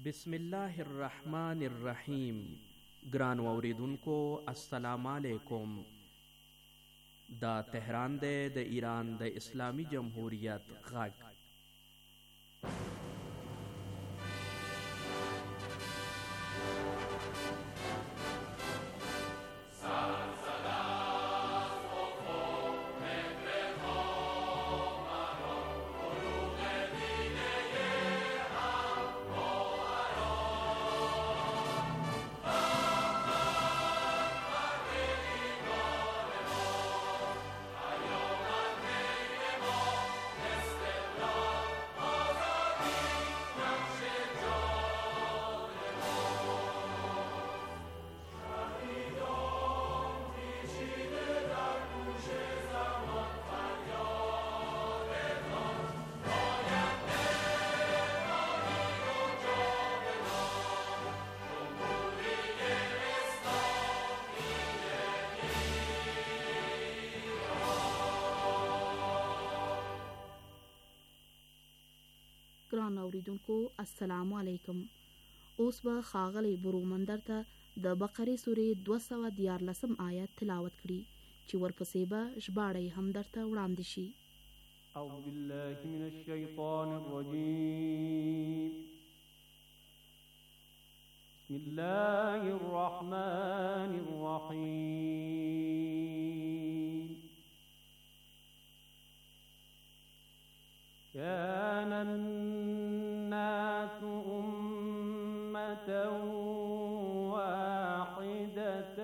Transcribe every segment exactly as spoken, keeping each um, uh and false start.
بسم الله الرحمن الرحیم. ګران اوریدونکو السلام علیکم. دا تهران دی د ایران د اسلامی جمهوریت غږ. ګران اوریدونکو السلام علیکم. اوس به ښاغلی برومندر ته د بقرې سورې دوه سوه دیارلسم آیت تلاوت کړي چې ورپسې به ژباړه یې هم درته وړاندې شي. اعوذ بالله من الشیطان الرجیم. بسم الله الرحمن الرحیم. كان الناس أمة واحدة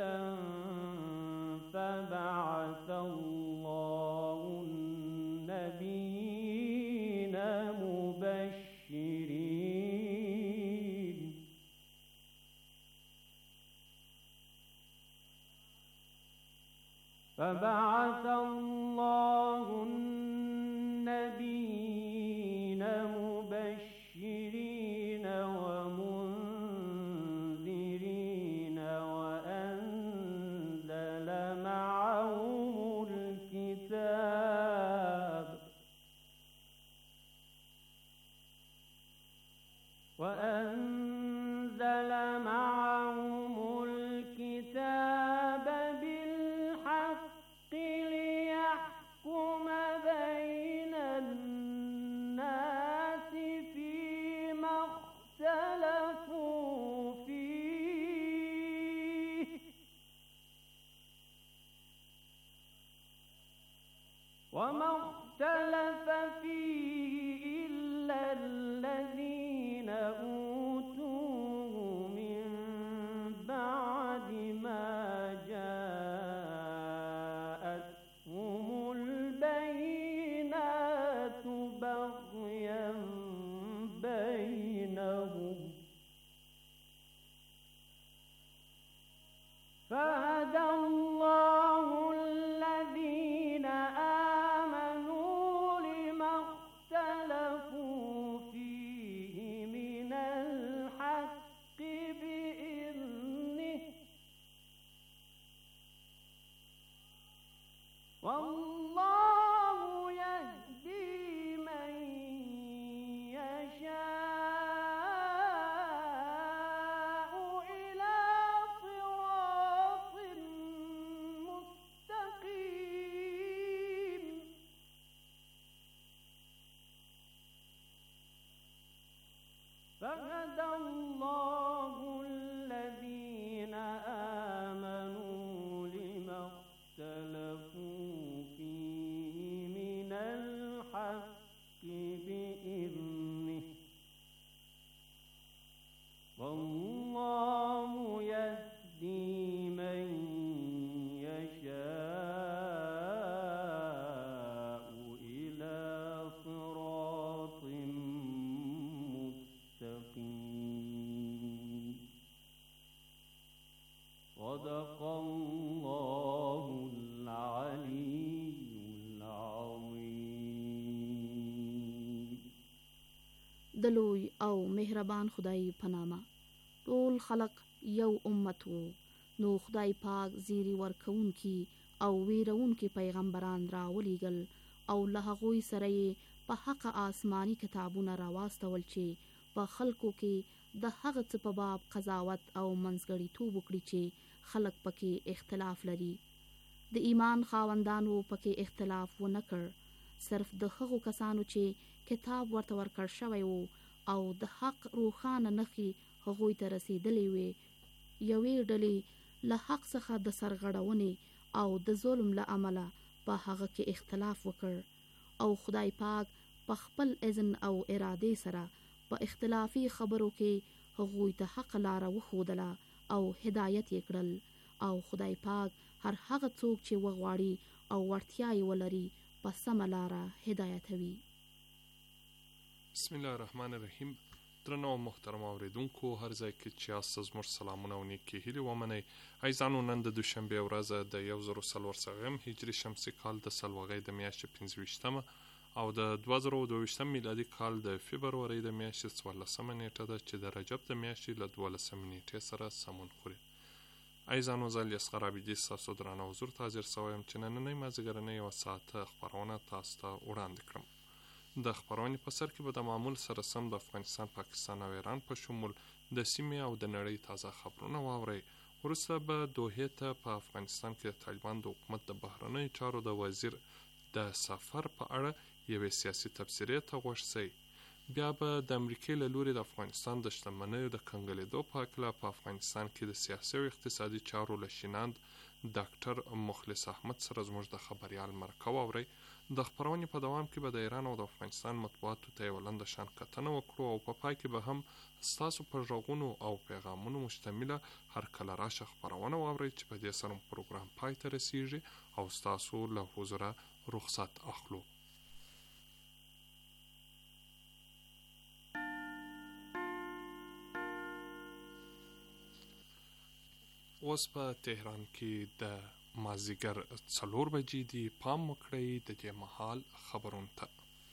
فبعث الله النبيين مبشرين فبعث الله النبيين مبشرين ومنذرين وأنزل معهم الكتاب وأنزل معهم الكتاب بالحق ليحكم بين الناس فيما اختلفوا فيه وما اختلف فيه إلا الذين أوتوه من بعد ما جاءتهم البينات بغيا بينهم فهدى الله الذين آمنوا لما اختلفوا فيه من الحق بإذنه والله يهدي من يشاء إلى صراط مستقيم. فهدى الله الذين آمنوا لما اختلفوا فيه من الحق بإذنه والله يهدي من يشاء إلى صراط مستقيم. صدق الله العلي العظيم. د لوی او مهربان خدای په نامه. ټول خلق یو امت وو، نو خدای پاک زیری ورکوونکی او ویرونکي پیغمبران راولېږل او له هغوی سره یې په حق آسماني کتابونه راواستول چې په خلکو کې د هغه څه په باب قضاوت او منځګړیتوب وکړي چې خلک پکې اختلاف لري. د ایمان خاوندانو پکې اختلاف ونه کړ، صرف د هغو کسانو چې کتاب ورته ورکړ شوی وو او د حق روښانه نښې هغوی ته رسیدلې وې، یوې ډلې له حق څخه د سرغړونې او د ظلم له امله په هغه کې اختلاف وکړ او خدای پاک په خپل اذن او ارادې سره په اختلافي خبرو کې هغوی ته حق لاره وښودله او هدایت یې کړل، او خدای پاک هر هغه څوک چې وغواړي او وړتیا یې ولري په سمه لاره هدایتوي. بسم الله الرحمن الرحیم. درنو محترم اوریدونکو، هر ځای کې چې یاست زموږ سلامونه او نیکې هیلې ومنئ. عزیزانو، نن د دوشنبې ورځ د یو زرو څلور څلوېښتم هجري شمسي کال د سلوغۍ د میاشتې پنځه ویشتمه او د دوه زره دوه ویشتم میلادي کال د فبرورۍ د میاشتې څوارلسمه نیټه ده چې د رجب د میاشتې له دولسمې نیټې سره سمون خوري. عزیزانو، زه الیاصغر عابدي ستاسو درانه حضور ته حاضر سوی یم چې نننۍ مازدیګرنۍ یوه ساعته خپرونه تاسو ته وړاندې کړم. د خپرونې په سر کې به د معمول سره سم د افغانستان، پاکستان او ایران په شمول د سیمې او د نړۍ تازه خبرونه واورئ. وروسته به دوحې ته په افغانستان کې د طالبان د حکومت د بهرنیو چارو د وزیر د سفر په اړه یوې سیاسي تبصرې ته غوږ شئ. بیا به د امریکې له لوري د افغانستان د شتمنیو د کنګلېدو په هکله په افغانستان کې د سیاسي او اقتصادي چارو له شیناند ډاکټر مخلص احمد سره زموږ د خبریال مرکه واورئ. د خپرونې په دوام کې به د ایران او د افغانستان مطبوعاتو ته یوه لنډه شان کتنه وکړو او په پای کې به هم ستاسو په غږونو او پیغامونو مشتمله هر کله راشه خپرونه واورئ چې په دې سره پروګرام پای ته رسیږي او ستاسو له حضوره رخصت اخلو. اوس په تهران کې د مازدیګر څلور بجې دي. پام وکړئ د دې مهال خبرونو ته.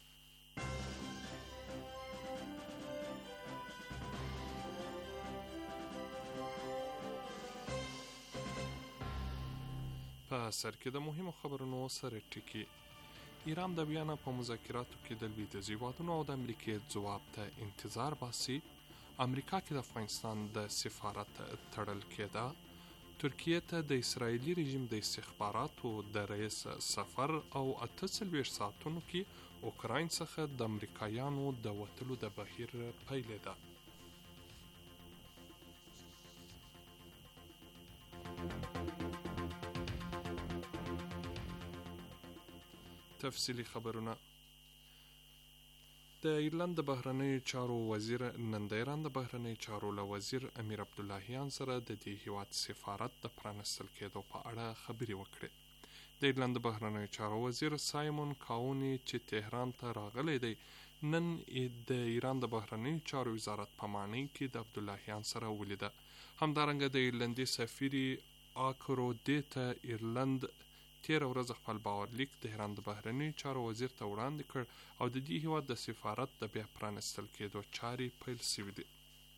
په سر کې د مهمو خبرونو سره ټکی. ایران د ویانا په مذاکراتو کې د لویدیځو هیوادونو او د امریکې ځواب ته انتظار باسي. امریکا کې د افغانستان د سفارت تړل کېده. ترکیه ته د اسرائیلي رژیم د استخباراتو د رئیس سفر او اته څلوېښت ساعتونو کې اوکراین څخه د امریکایانو د وتلو د بهیر پیل ده. تفصیلی خبرونه. د ایرلند د بهرنیو چارو وزیر نن د ایران د بهرنیو چارو له وزیر امیر عبداللهیان سره د دې هیواد سفارت د پرانستل کېدو په اړه خبرې وکړې. د ایرلند د بهرنیو چارو وزیر سایمون کاونی چې تهران ته راغلی دی، نن د ایران د بهرنیو چارو وزارت په ماڼۍ کې د عبداللهیان سره ولیده. همدارنګه د ایرلندي سفیر آکرودي ته ایرلند تیره ورځ خپل باورلیک د ایران د بهرنیو چارو وزیر ته وړاندې کړ او د دې هیواد د سفارت د بیا پرانستل کېدو چارې پیل شوې دي.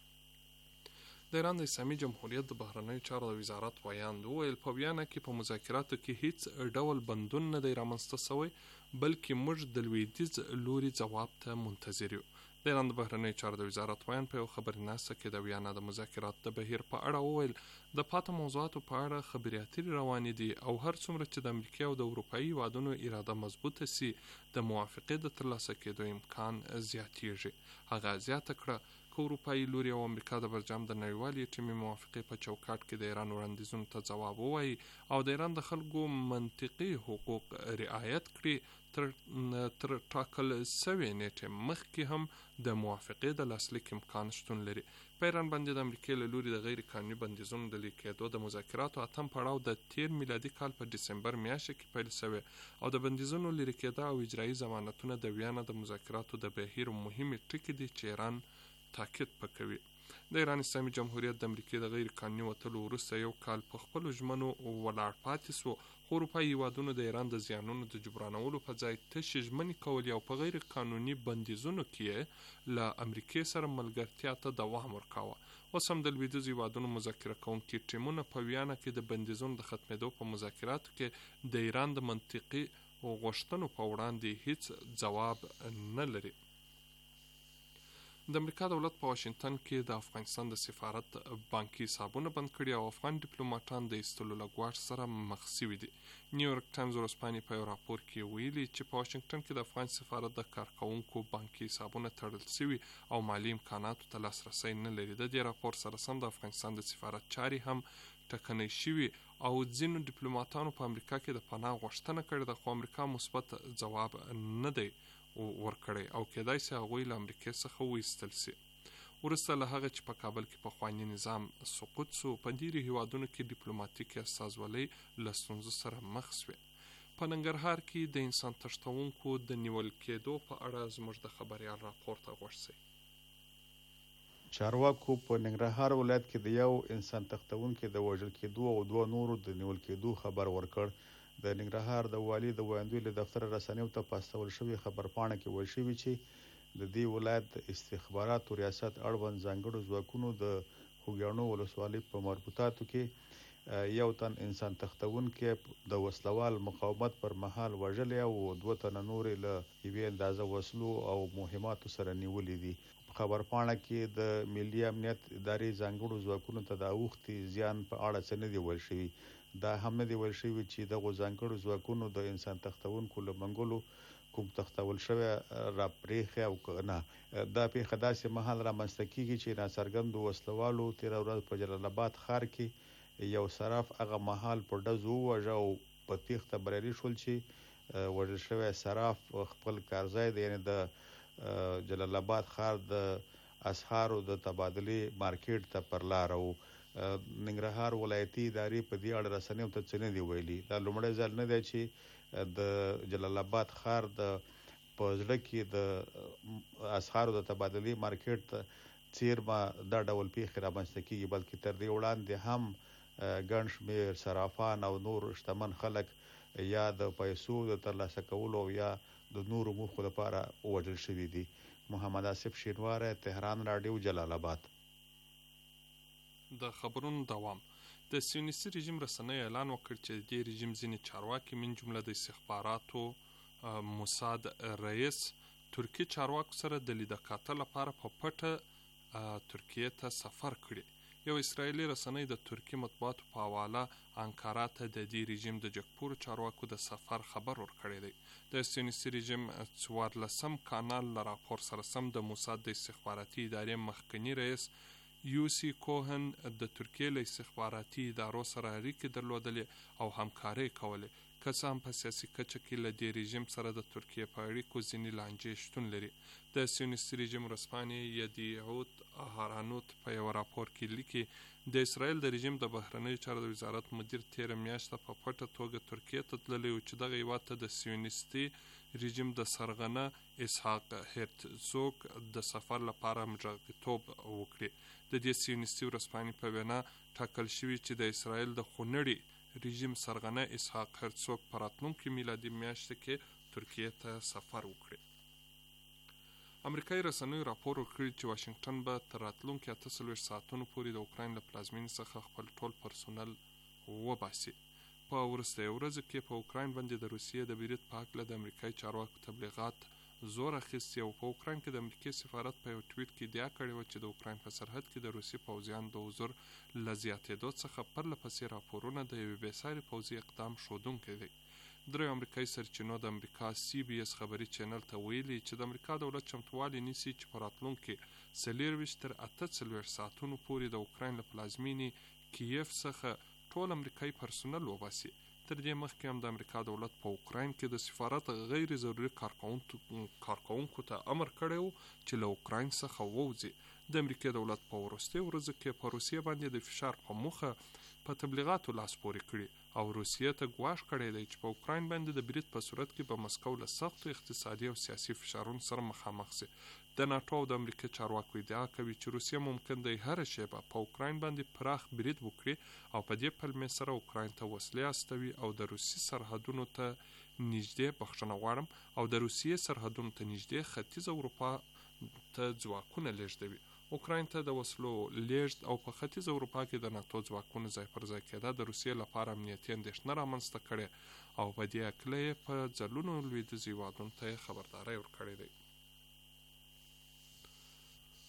د ایران د اسلامي جمهوریت د بهرنیو چارو د وزارت ویاند وویل په ویانا کې په مذاکراتو کې هیڅ ډول بندون نه دی رامنځته شوی، بلکې موږ د لویدیځ لوري ځواب ته منتظر یو. د ایران د بهرنیو چارو د وزارت ویاند په یو خبرناسته کې د ویانا د مذاکراتو د بهیر په اړه وویل د پاته موضوعاتو په اړه خبرې اترې روانې دي او هر څومره چې د امریکا او د اروپایي هیوادونو اراده مضبوطه سي د موافقې د ترلاسه کېدو امکان زیاتیږي. هغه زیاته کړه که اروپایي لوري او امریکا د برجام د نړیوالې ټیمي موافقې په چوکاټ کې د ایران وړاندیزونو ته ځواب ووایي او د ایران د خلکو منطقي حقوق رعایت کړي، تر تر ټاکل سوې نیټې مخکې هم د موافقې د لاسلیک امکان شتون لري. په ایران باندې د امریکې له لوري د غیر قانوني بندیزونو د لیک کېدو د مذاکراتو اتم پړاو د تیر میلادي کال په ډسمبر میاشت کې پیل شوی او د بندیزونو لرې کېده او اجرایي ضمانتونه د ویانا د مذاکراتو د بهیر مهمې ټکي دي چې ایران تاکید پکوي. د ایران اسلامي جمهوریت د امریکې د غیر قانوني وتلو وروسته یو کال په خپلو ژمنو ولاړ پاتې سو، خو اروپایي هیوادونو د ایران د زیانونو د جبرانولو په ځای تشې ژمنې کولې او په غیر قانوني بندیزونو کې له امریکې سره ملګرتیا ته دوام ورکاوه. اوس هم د لویدیځو هیوادونو مذاکره کوونکي ټیمونه په ویانا کې د بندیزونو د ختمېدو په مذاکراتو کې د ایران د منطقي غوښتنو په وړاندې هیڅ ځواب نه لري. د امریکا دولت په واشنگټن کې د افغانستان د سفارت بانکي حسابونه بند کړي او افغان ډیپلوماټان د ایستلو له ګواښ سره مخ شوي دي. نیویورک ټایمز ورځپاڼې په یو راپور کې ویلي چې په واشنگټن کې د افغان سفارت د کارکوونکو بانکي حسابونه تړل شوي او مالي امکاناتو ته لاسرسی نه لري. د دې راپور سره سم د افغانستان د سفارت چارې هم ټکنۍ شوي او ځینو ډیپلوماټانو په امریکا کې د پناه غوښتنه کړې ده، خو امریکا مثبت ځواب نه دی ورکړی او کېدای شي هغوی له امریکې څخه وایستل شي. وروسته له هغه چې په کابل کې پخوانی نظام سقوط شو، په ډیرو هیوادونو کې ډیپلوماټیکې استازولۍ له ستونزو سره مخ شوې. په ننګرهار کې د انسان تښتونکو د نیول کېدو په اړه زموږ د خبریال راپور ته غوږ شئ. چارواکو په ننګرهار ولایت کې د یو انسان تښتونکي د وژل کېدو او دوه نورو د نیول کېدو خبر ورکړ. د ننګرهار د والي د ویاندوی له دفتر رسنیو ته په استول شوې خبرپاڼه کې ویل شوي چې د دې ولایت د استخباراتو ریاست اړوند ځانګړو ځواکونو د خوږیاڼو ولسوالۍ په مربوطاتو کې یو تن انسان تښتونکی د وسلوال مقاومت پر مهال وژلی او دوه تنه نورې له یوې اندازه وسلو او مهماتو سره نیولي دي. په خبرپاڼه کې د ملي امنیت ادارې ځانګړو ځواکونو ته د اوښتې زیان په اړه څه نه دي ویل شوي. دا هم نه دی ویل شوي چې دغو ځانګړو ځواکونو د انسان تښتونکو له منګولو کوم تښتول شوی را پرېښی او که نه. دا پیښه داسې مهال رامنځته کیږي چې ناڅرګندو وسلوالو تېره ورځ په جلال آباد ښار کې یو صراف هغه مهال په ډزو وواژه او په تېښته بریالي شول چې وژل شوی صراف خپل کارځای دی، یعنې د جلال آباد ښار د اسعارو د تبادلې مارکیټ ته پر لاره و. ننګرهار ولایتي ادارې په دې اړه رسنیو ته څه نه دي ویلي. دا لومړی ځل نه دی چې د جلال آباد ښار د په زړه کې د اسعارو د تبادلې مارکیټ ته څیرمه دا ډول پیښې رامنځته کیږي، بلکې تر دې وړاندې هم ګڼ شمېر صرافان او نور شتمن خلک یا د پیسو د ترلاسه کولو او یا د نورو موخو لپاره وژل شوي دي. محمد آصف شینواری، تهران راډیو، جلال آباد. د خبرونو دوام. د سیونیستي رژیم رسنۍ اعلان وکړ چې د دې رژیم ځینې چارواکي من جمله د استخباراتو موساد رئیس ترکي چارواکو سره د لیده کاته لپاره په پټه ترکیې ته سفر کړي. یو اسرائیلي رسنۍ د ترکي مطبوعاتو په حواله انکارا ته د دې رژیم د جګپورو چارواکو د سفر خبر ورکړی دی. د سیونیستي رژیم څوارلسم کانال له راپور سره سم د موساد د استخباراتي ادارې مخکنی رئیس یوسی کوهن د ترکیې له استخباراتي ادارو سره اړیکې درلودلې او همکارۍ کولې، که څه هم په سیاسي کچه کې له دې رژیم سره د ترکیې په اړیکو ځینې لانجې شتون لري. د سیونیستي رژیم ورځپاڼې یدیعوت هارانوت په یو راپور کې لیکي د اسرائیل د رژیم د بهرنیو چارو د وزارت مدیر تېره میاشته په پټه توګه ترکیې ته تللی و چې دغه هیواد ته د سیونیستي رژیم د سرغنه اسحاق هرتزوګ د سفر لپاره مجرغتوب وکړي. د دې سیونیستي ورځپاڼې په وینا ټاکل شوي چې د اسرائیل د خونړي رژیم سرغنه اسحاق هرتزوګ په راتلونکي میلادي میاشت کې ترکیې ته سفر وکړي. امریکایي رسنیو راپور ورکړی چې واشنگټن به تر راتلونکي اته څلوېښت ساعتونو پورې د اوکراین له پلازمینې څخه خپل ټول پرسونل وباسي. په وروستیو ورځو کې په اوکراین باندې د روسیې د برید په هکله د امریکایي چارواکو تبلیغات زور اخیستی او په اوکراین کې د امریکې سفارت په یو ټویټ کې ادعا کړې وه چې د اوکراین په سرحد کې د روسي پوځیانو د حضور له زیاتېدو څخه پرله پسې راپورونه د یوې بېساري پوځي اقدام ښودونکی دی. درې امریکایي سرچینو د امریکا سی بي اس خبري چینل ته ویلي چې د امریکا دولت چمتووالی نیسي چې په راتلونکي څلېرویشت تر اته څلوېښت ساعتونو پورې د اوکراین له پلازمینې کیف څخه ټول امریکایي پرسونل وباسي. تر دې مخکې هم د امریکا دولت په اوکراین کې د سفارت غیر ضروري کارکوونکو ته امر کړی و چې له اوکراین څخه ووځي. د امریکا دولت په وروستیو ورځو کې په روسیې باندې د فشار په موخه په تبلیغاتو لاس پورې کړي او روسیې ته ګواښ کړی دی چې په اوکراین باندې د برید په صورت کې به مسکو له سختو اقتصادي او سیاسي فشارونو سره مخامخ شي. د ناټو او د امریکا چارواکو ادعا کوي چې روسیه ممکن دی هره شیبه په اوکراین باندې پراخ برید وکړي او په دې پلمې سره اوکراین ته وسلې استوي او د روسي سرحدونو ته نږدې بخښنه غواړم او د روسیې سرحدونو ته نږدې ختیځ اروپا ته ځواکونه لیږدوي. اوکراین ته د وسلو لیږد او په ختیځ اروپا کې د ناټو ځواکونو ځای پر ځای کېده د روسیې لپاره امنیتي اندېښنه رامنځته کړې او په دې هکله یې په ځلونو لویدیځو هېوادونو ته خبرداری ورکړی دی.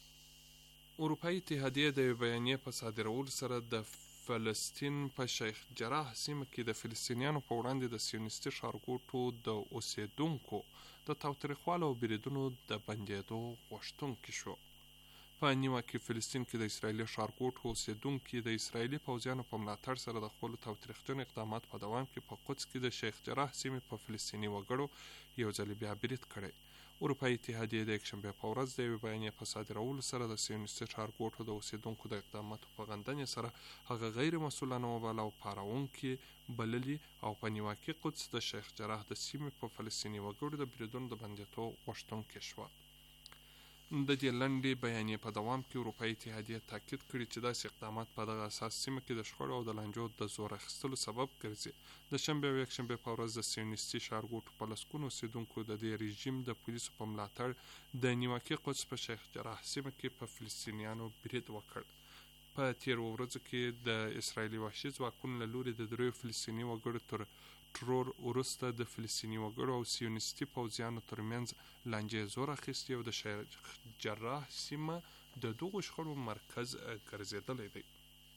اروپایي اتحادیه د یوې بیانیې په صادرولو سره د فلسطین په شیخ جراح سیمه کې د فلسطینیانو په وړاندې د سیونیستي ښارګوټو د اوسېدونکو د تاوتریخوالو او بریدونو د بندېدو غوښتونکي شو. په نیمه فلسطین کې د اسرائیلي ښارګوټو اوسېدونکي د اسرائیلي پوځیانو په ملاتړ سره د خپلو تاوتریخجن اقدامات په دوام کې په قدس کې د شیخ جراح سیمې په فلسطیني وګړو یو ځل بیا برید کړی. اروپایي اتحادیه د یکشنبې په ورځ د یوې بیانیې په صادرولو سره د سیونیستي ښارګوټو د اوسېدونکو د اقداماتو په غندنې سره هغه غیر مسؤلانه وباله او پاروونکي بللي او په نیواکي قدس د شیخ جراح د سیمې په فلسطیني وګړو د بریدونو د بندېدو غوښتونکې شوه. د دې لنډې بیانیې په دوام کې اروپایي اتحادیه تاکید کړی چې داسې اقدامات په دغه اساس سیمه کې د شخړو او د لانجو د زور اخیستلو سبب ګرځي. د شنبې او یکشنبې په ورځ د سیونیستي ښارګوټو په لسګونو اوسېدونکو د دې رژیم د پولیسو په ملاتړ د نیواکي قدس په شیخ جراح سیمه کې په فلسطینیانو برید وکړ. په تیرو ورځو کې د اسرائیلي وحشي ځواکونو له لوري د دریو فلسطیني وګړو تر ترور وروسته د فلسطیني وګړو او سیونیستي پوځیانو ترمنځ لانجې زور اخیستې او د شیخ جراح سیمه د دغو شخړو مرکز ګرځېدلی دی.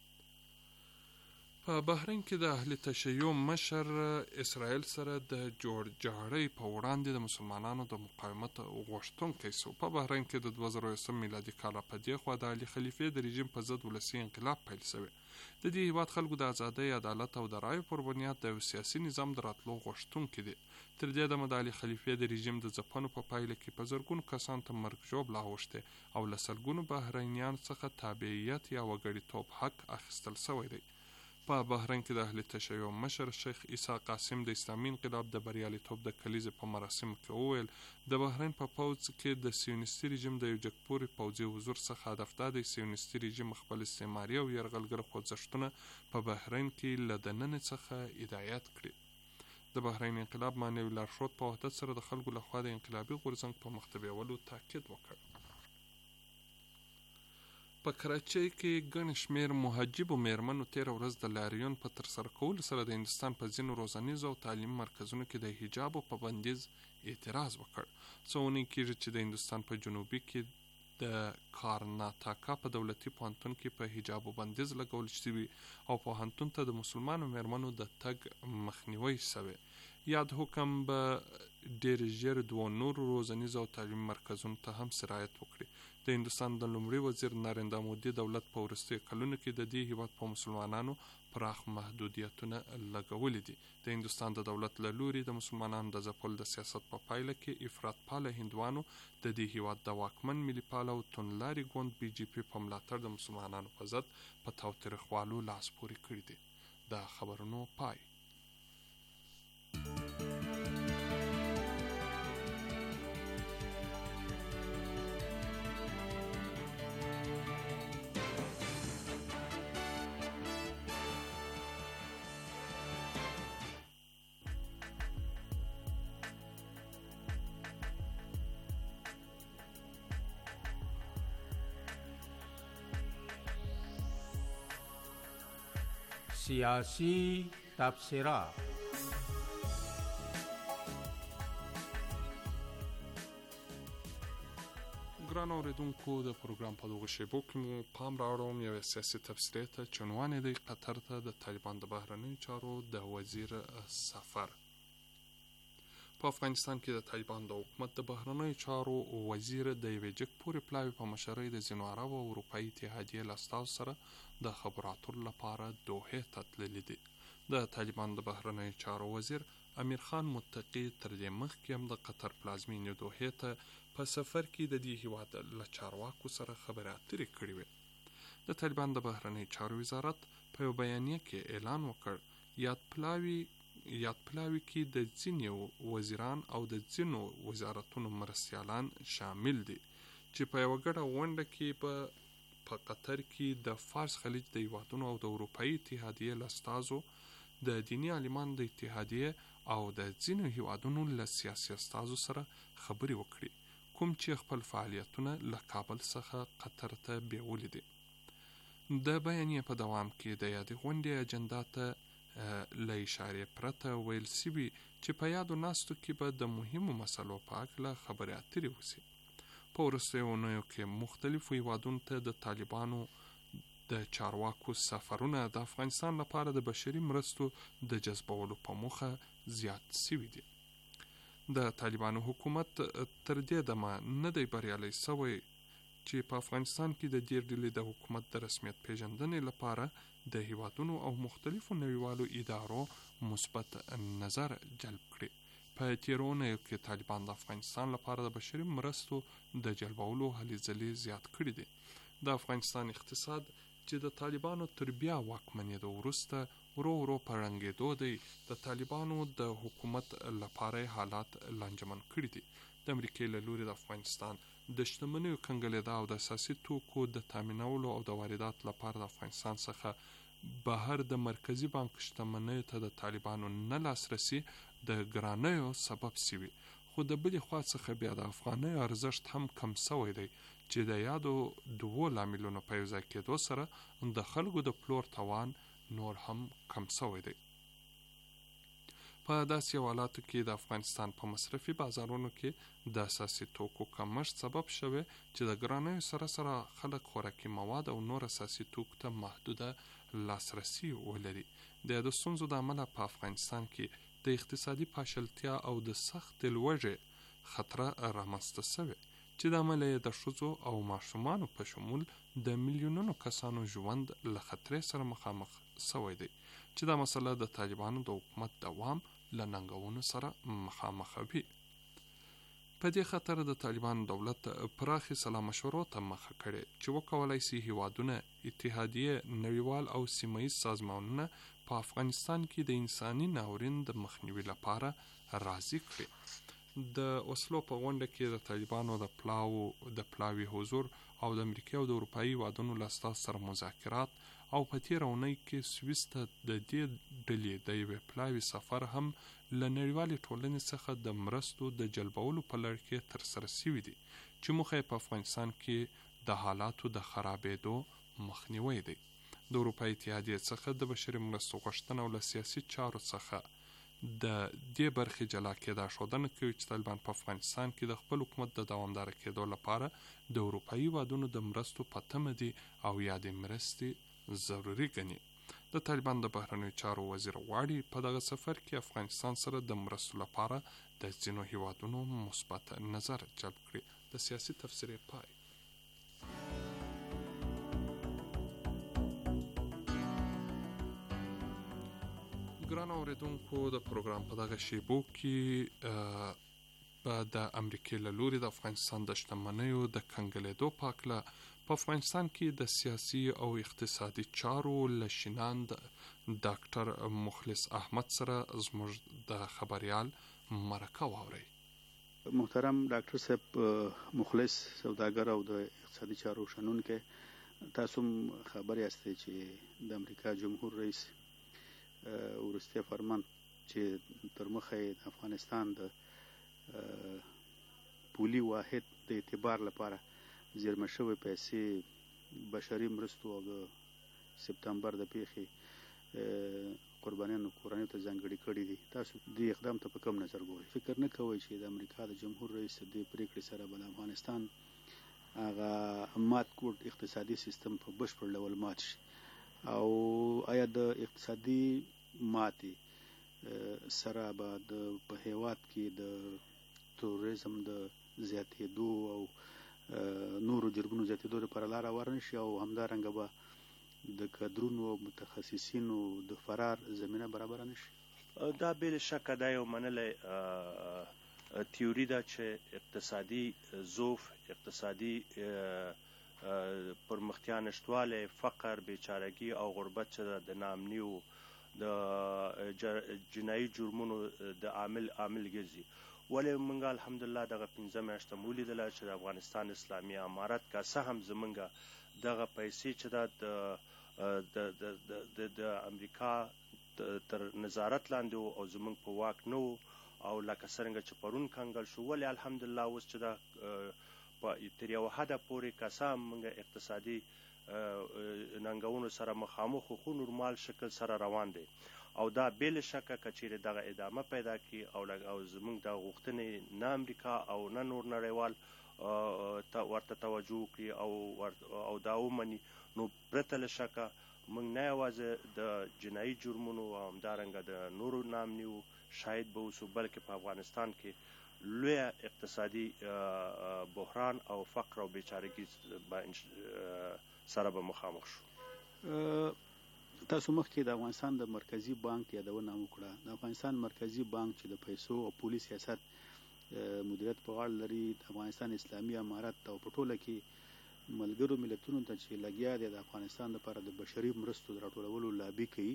په بحرین کې د اهل تشیع مشر اسرائیل سره د جوړجاړی په وړاندې د مسلمانانو د مقاومت غوښتونکی سو. په بحرین کې د دوه زره یوولسم میلادي کال په دې خوا د علي خلیفې د رژیم په ضد ولسي انقلاب پیل شوی. د دې هیواد خلکو د ازادۍ، عدالت او د رایو پر بنیاد د یو سیاسي نظام د راتلو غوښتونکي دي. تر دې دمه د علي خلیفې د رژیم د ځپنو په پایله کې په زرګونو کسانو ته مرګ ژوبله اوښتې او له سلګونو بحرینیانو څخه تابعیت یا وګړیتوب حق اخیستل شوی دی. په بحرین کې د اهل تشیع مشر شیخ عیسی قاسم د اسلامي انقلاب د بریالیتوب د کلیزې په مراسمو کې وویل د بحرین په پوځ کې د سیونیستي رژیم د یو جګپوري پوځي حضور څخه هدف دا د سیونیستي رژیم خپل استعماري او یرغلګر خوځښتونه په بحرین کې له دننه څخه هدایت کړي. د بحرین انقلاب معنوي لارښود په وحدت سره د خلکو لخوا د انقلابي غورځنګ په مخ ته بیولو تاکید وکړ. په کراچۍ کې ګڼ شمېر محجبو میرمنو تېره ورځ د لاریون په ترسره کولو سره د هندوستان په ځینو روزنیزو او تعلیمي مرکزونو کې د حجابو په بندیز اعتراض وکړ. څو اونۍ کېږي چې د هندوستان په جنوبي کې د کارناتاکا په دولتي پوهنتون کې په حجابو بندیز لګول شوي او پوهنتون ته د مسلمانو میرمنو د تګ مخنیوی شوی. یاد حکم به ډېر ژر دوه نورو روزنیزو او تعلیمي مرکزونو ته هم سرایت وکړي. د هندوستان د لومړي وزیر ناریندا مودي دولت په وروستیو کلونو کې د دې هیواد په مسلمانانو پراخ محدودیتونه لګولي دي. د هندوستان د دولت له لوري د مسلمانانو د ځپلو د سیاست په پایله کې افراط پاله هندوانو د دې هیواد د واکمن ملي پاله او توندلاري ګوند بي جي پي په ملاتړ د مسلمانانو په ضد په تاوتریخوالو لاس پورې کړي دي. د خبرونو پای. سیاسی تبصره. ګران اوریدونکو د پروګرام په دغه شیبو کې مو پام راوړم یو سیاسي تبصرې ته چې عنوان یې دی قطر ته د طالبان د بهرنیو چارو د وزیر سفر. په افغانستان کې د طالبان د حکومت د بهرنیو چارو وزیر د یوې جګپورې پلاوي په مشرۍ د ځینو عربو او اروپایي اتحادیې له استازو سره د خبرو اترو لپاره دوحې ته تللي دي. د طالبان د بهرنیو چارو وزیر امیر خان متقي تر دې مخکې هم د قطر پلازمینې دوحې ته په سفر کې د دې هیواد له چارواکو سره خبرې اترې کړې وې. د طالبان د بهرنیو چارو وزارت په یو بیانیه کې اعلان وکړ یاد پلاوي یاد پلاوي کې د ځینو وزیران او د ځینو وزارتونو مرستیالان شامل دي چې په یوه ګډه غونډه کې په په قطر کې د فارس خلیج د هیوادونو او د اروپایي اتحادیې له استازو، د دیني عالمانو د اتحادیې او د ځینو هیوادونو له سیاسي استازو سره خبرې وکړي، کوم چې خپل فعالیتونه له کابل څخه قطر ته بیولي دي. د بیانیې په دوام کې د یادې غونډې اجندا ته له اشارې پرته ویل سوي چې په یادو ناستو کې به د مهمو مسلو په هکله خبرې اترې وسي. په وروستیو اونیو کې مختلفو هیوادونو ته د طالبانو د چارواکو سفرونه د افغانستان لپاره د بشري مرستو د جذبولو په موخه زیات شوي دي. د طالبانو حکومت تر دې دمه نه دی بریالی شوی چې په افغانستان کې د دې ډلې د حکومت د رسمیت پیژندنې لپاره د هیوادونو او مختلفو نړیوالو ادارو مثبت نظر جلب کړي. په تیرو اونیو کې طالبان د افغانستان لپاره د بشري مرستو د جلبولو هلې ځلې زیات کړي دي. د افغانستان اقتصاد چې د طالبانو تر بیا واکمنېدو وروسته ورو ورو په ړنګېدو دی، د طالبانو د حکومت لپاره حالات لانجمن کړي دي. د امریکې له لوري د افغانستان د شتمنیو کنګلېدا او د اساسي توکو د تامینولو او د واردات لپاره د افغانستان څخه بهر د مرکزی بانک شتمنیو ته د طالبانو نه لاسرسي د ګرانیو سبب شوي. خو د بلې خوا څخه بیا د افغانیو ارزښت هم کم شوی دی چې د یادو دوو لاملونو په یوځای کېدو سره د خلکو د پلور توان نور هم کم شوی دی. په داسې حالاتو کې د افغانستان په مصرفي بازارونو کې د اساسي توکو کمښت سبب شوی چې د ګرانیو سره سره خلک خوراکي مواد او نور اساسي توکو ته محدوده لاسرسي ولري. د د ستونزو د امله په افغانستان کې د اقتصادي پاشلتیا او د سخت لوږې خطر رامنځته شوی چې د عمله د ښځو او ماشومانو په شمول د میلیونونو کسانو ژوند له خطرې سره مخامخ شوی دی، چې دا مسله د طالبانو د حکومت دوام له ننګونو سره مخامخوي. په دې خطر د طالبانو دولت پراخې سلا مشورو ته مخه کړې چې وکولای شي هیوادونه، اتحادیه، نړیوال او سیمه ییز سازمانونه په افغانستان کې د انساني ناورین د مخنیوي لپاره راضي کړي. د اوسلو په غونډه کې د طالبانو د پلاو د پلاوي حضور او د امریکا او د اروپایي هیوادونو له استازو سره مذاکرات او په تېره اونۍ کې سویس ته د دې ډلې د یوې پلاوي سفر هم له نړیوالې ټولنې څخه د مرستو د جلبولو په لړ کې ترسره شوي دي، چې موخه یې په افغانستان کې د حالاتو د خرابېدو مخنیوی دی. د اروپایي اتحادیې څخه د بشري مرستو غوښتنه او له سیاسي چارو څخه د دې برخې جلا کېدا ښودنه کوي چې طالبان په افغانستان کې د خپل حکومت د دوامداره کېدو لپاره د اروپایي هیوادونو د مرستو په تمه دي او یادې مرستې ضروري ګڼي. د طالبان د بهرنیو چارو وزیر غواړي په دغه سفر کې افغانستان سره د مرستو لپاره د ځینو هیوادونو مثبت نظر جلب کړي. د سیاسي تفسیر پای. ګران اوریدونکو، د پروګرام په دغه شیبو کې به د امریکې له لوري د افغانستان د شتمنیو د کنګلېدو په هکله په افغانستان کې د سیاسي او اقتصادي چارو له شیناند ډاکټر مخلص احمد سره زموږ د خبریال مرکه واورئ. محترم ډاکټر صاحب مخلص سوداګر او د اقتصادي چارو شنونکی، تاسو خبر یاستئ چې د امریکا جمهور رئیس ورسته فرمان چې تر مخه د افغانستان د پولي واحد د اعتبار لپاره زیرمه شوی پیسې بشري مرستو او د سپتمبر د پیښې قربانیانو کورنیو ته ځانګړي کړي دي. تاسو دې اقدام ته په کوم نظر ګورئ؟ فکر نه کوئ چې د امریکا د جمهور رئیس دې پریکړې سره به د افغانستان هغه مات کوټ اقتصادي سیستم په بشپړ ډول مات شي؟ او آیا د اقتصادي ماتې سره به د په هیواد کې د توریزم د زیاتېدو او نورو جرمونو زیاتېدو لپاره لاره ور نه شي او همدارنګه به د کادرونو او متخصصینو د فرار زمینه برابره نه شي؟ دا بل شکه دا یو منلی تیوري ده چې اقتصادي ضعف، اقتصادي پرمختیا نشتوالی، فقر، بیچارگی او غربت چې د ناامنیو د جنایي جرمونو د عامل عامل ګرځي. ولې موږ الحمدلله دغه پنځه میاشته مو لیدله چې د افغانستان اسلامي امارت که څه هم زموږ دغه پیسې چې دا د د امریکا تر نظارت لاندې او زموږ په واک نه او لکه څرنګه چې پرون کنګل شو، ولې الحمدلله اوس چې دا تر یو حده پورې که څه هم موږ اقتصادي ننګونو سره مخامخ خو نورمال شکل سره روان دی. او دا بل شکه که چیرې دغه ادامه پیدا کړي او او زموږ د غوښتنې نه امریکا او نه نور نړیوال ورته توجه وکړي او او دا ومني، نو پرته له شکه موږ نه یوازې د جنایي جرمونو او همدارنګه د نورو نامنیو شاهد به اوسو، بلکې په افغانستان کې لویه اقتصادي بحران او فقر او بیچارګي سره به مخامخ شو. تاسو مخکې د افغانستان د مرکزی بانک یادونه وکړه. د افغانستان مرکزی بانک چې د پیسو او پولي سیاست مدیریت په غاړه لري، د افغانستان اسلامي امارت او په ټوله کې ملګرو ملتونو ته چې لګیا دی د افغانستان لپاره د بشري مرستو د راټولولو لابي کوي،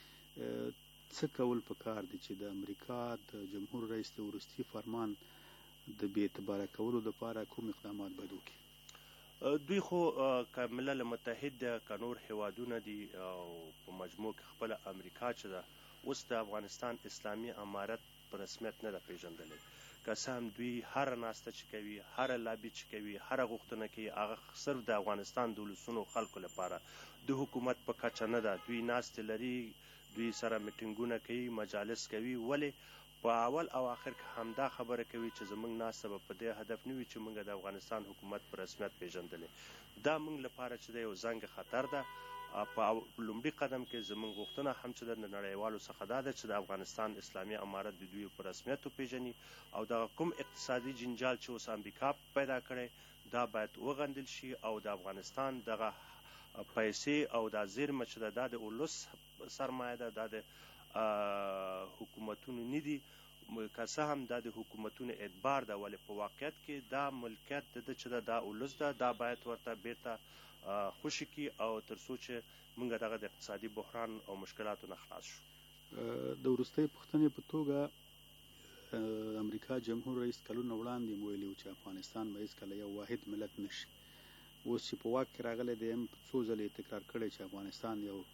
څه کول پکار دي چې د امریکا د جمهور رئیس د وروستي فرمان د بې اعتباره کولو لپاره کوم اقدامات باید وکړي؟ دوی خو که ملل متحد که نور هیوادونه دي او په مجموع کې خپله امریکا چې ده اوس د افغانستان اسلامي امارت په رسمیت نه ده پیژندلی. که څه هم دوی هره ناسته چې کوي، هره لابي چې کوي، هره غوښتنه کوي، هغه صرف د افغانستان د ولسونو خلکو لپاره د حکومت په کچه نه ده. دوی ناستې لري، دوی سره میټینګونه کوي، مجالس کوي، ولې په اول او آخر کې همدا خبره کوي چې زموږ ناسته به په دې هدف نه وي چې موږ د افغانستان حکومت په رسمیت پیژندلی. دا موږ لپاره چې د یو زنګ خطر ده. په لومړي قدم کې زموږ غوښتنه هم چې د نړیوالو څخه دا ده چې د افغانستان اسلامي امارت د دوی په رسمیت وپیژني او دغه کوم اقتصادي جنجال چې اوس امریکا پیدا کړی دا باید وغندل شي او د افغانستان دغه پیسې او دا زیرمه چې ده دا د اولس سرمایه ده، دا د حکومتونو نه دي. که څه هم دا د حکومتونو اعتبار ده، ولې په واقعیت کې دا ملکیت د ده چې ده دا اولس ده، دا باید ورته بیرته خوشي کړي او تر څو چې موږ دغه د اقتصادي بحران او مشکلاتو نه خلاص شو. د وروستۍ پوښتنې په توګه امریکا جمهور رئیس کلونه وړاندې ویلي و چې افغانستان به هېڅکله یو واحد ملت نه شي. اوس چې په واک کې راغلی دی هم څو ځلې تکرار کړی چې افغانستان یو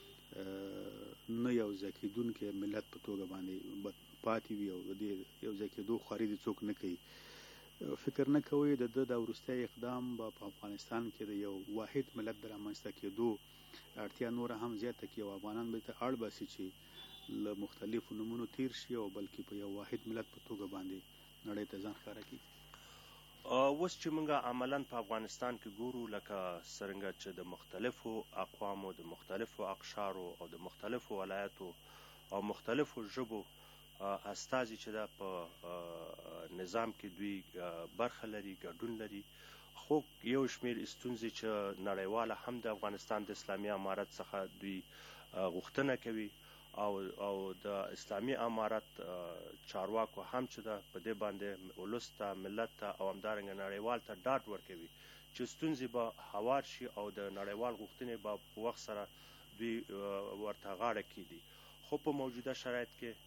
نه یو ځای کېدونکی ملت په توګه باندې پاتې وي او د دې یو ځای کېدو خواري دې څوک نه کوي. فکر نه کوئ د ده دا وروستی اقدام به په افغانستان کې د یو واحد ملت د رامنځته کېدو اړتیا نوره هم زیاته کړي او افغانان به ته اړ باسي چې له مختلفو نومونو تیر شي او بلکې په یو واحد ملت په توګه باندې نړۍ ته ځان ښکاره کړي؟ اوس چې موږ عملا په افغانستان کې ګورو لکه څرنګه چې د مختلفو اقوامو، د مختلفو اقشارو او د مختلفو ولایتو او مختلفو ژبو استازي چې ده په نظام کې دوی برخه لري، ګډون لري، خو یو شمېر ستونزې چې نړیواله هم د افغانستان د اسلامي امارت څخه دوی غوښتنه کوي او او د اسلامي امارت چارواکو هم چې ده په دې باندې ولس ته، ملت ته او همدارنګه نړیوال ته ډاډ ورکوي چې ستونزې به هوار شي او د نړیوال غوښتنې به په وخت سره دوی ورته غاړه کیږدي. خو په موجوده شرایط کې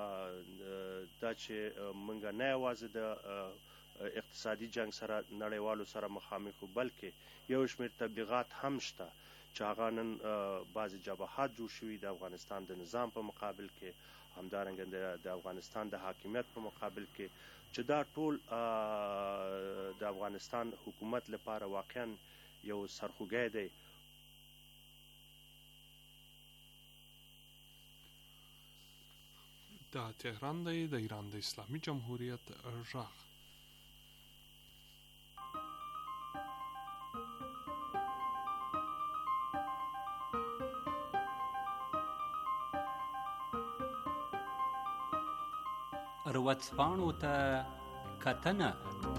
دا چې موږ نه یوازې د اقتصادي جنگ سره نړیوالو سره مخامخ وو، بلکې یو شمېر تبلیغات هم شته چې هغه نن بعضې جبهات جوړ شوي د افغانستان د نظام په مقابل کې، همدارنګه د افغانستان د حاکمیت په مقابل کې، چې دا ټول د افغانستان حکومت لپاره واقعا یو سرخوږی دی. دا تهران دی، د ایران د اسلامي جمهوریت غږ. ورځپاڼو ته کتنه.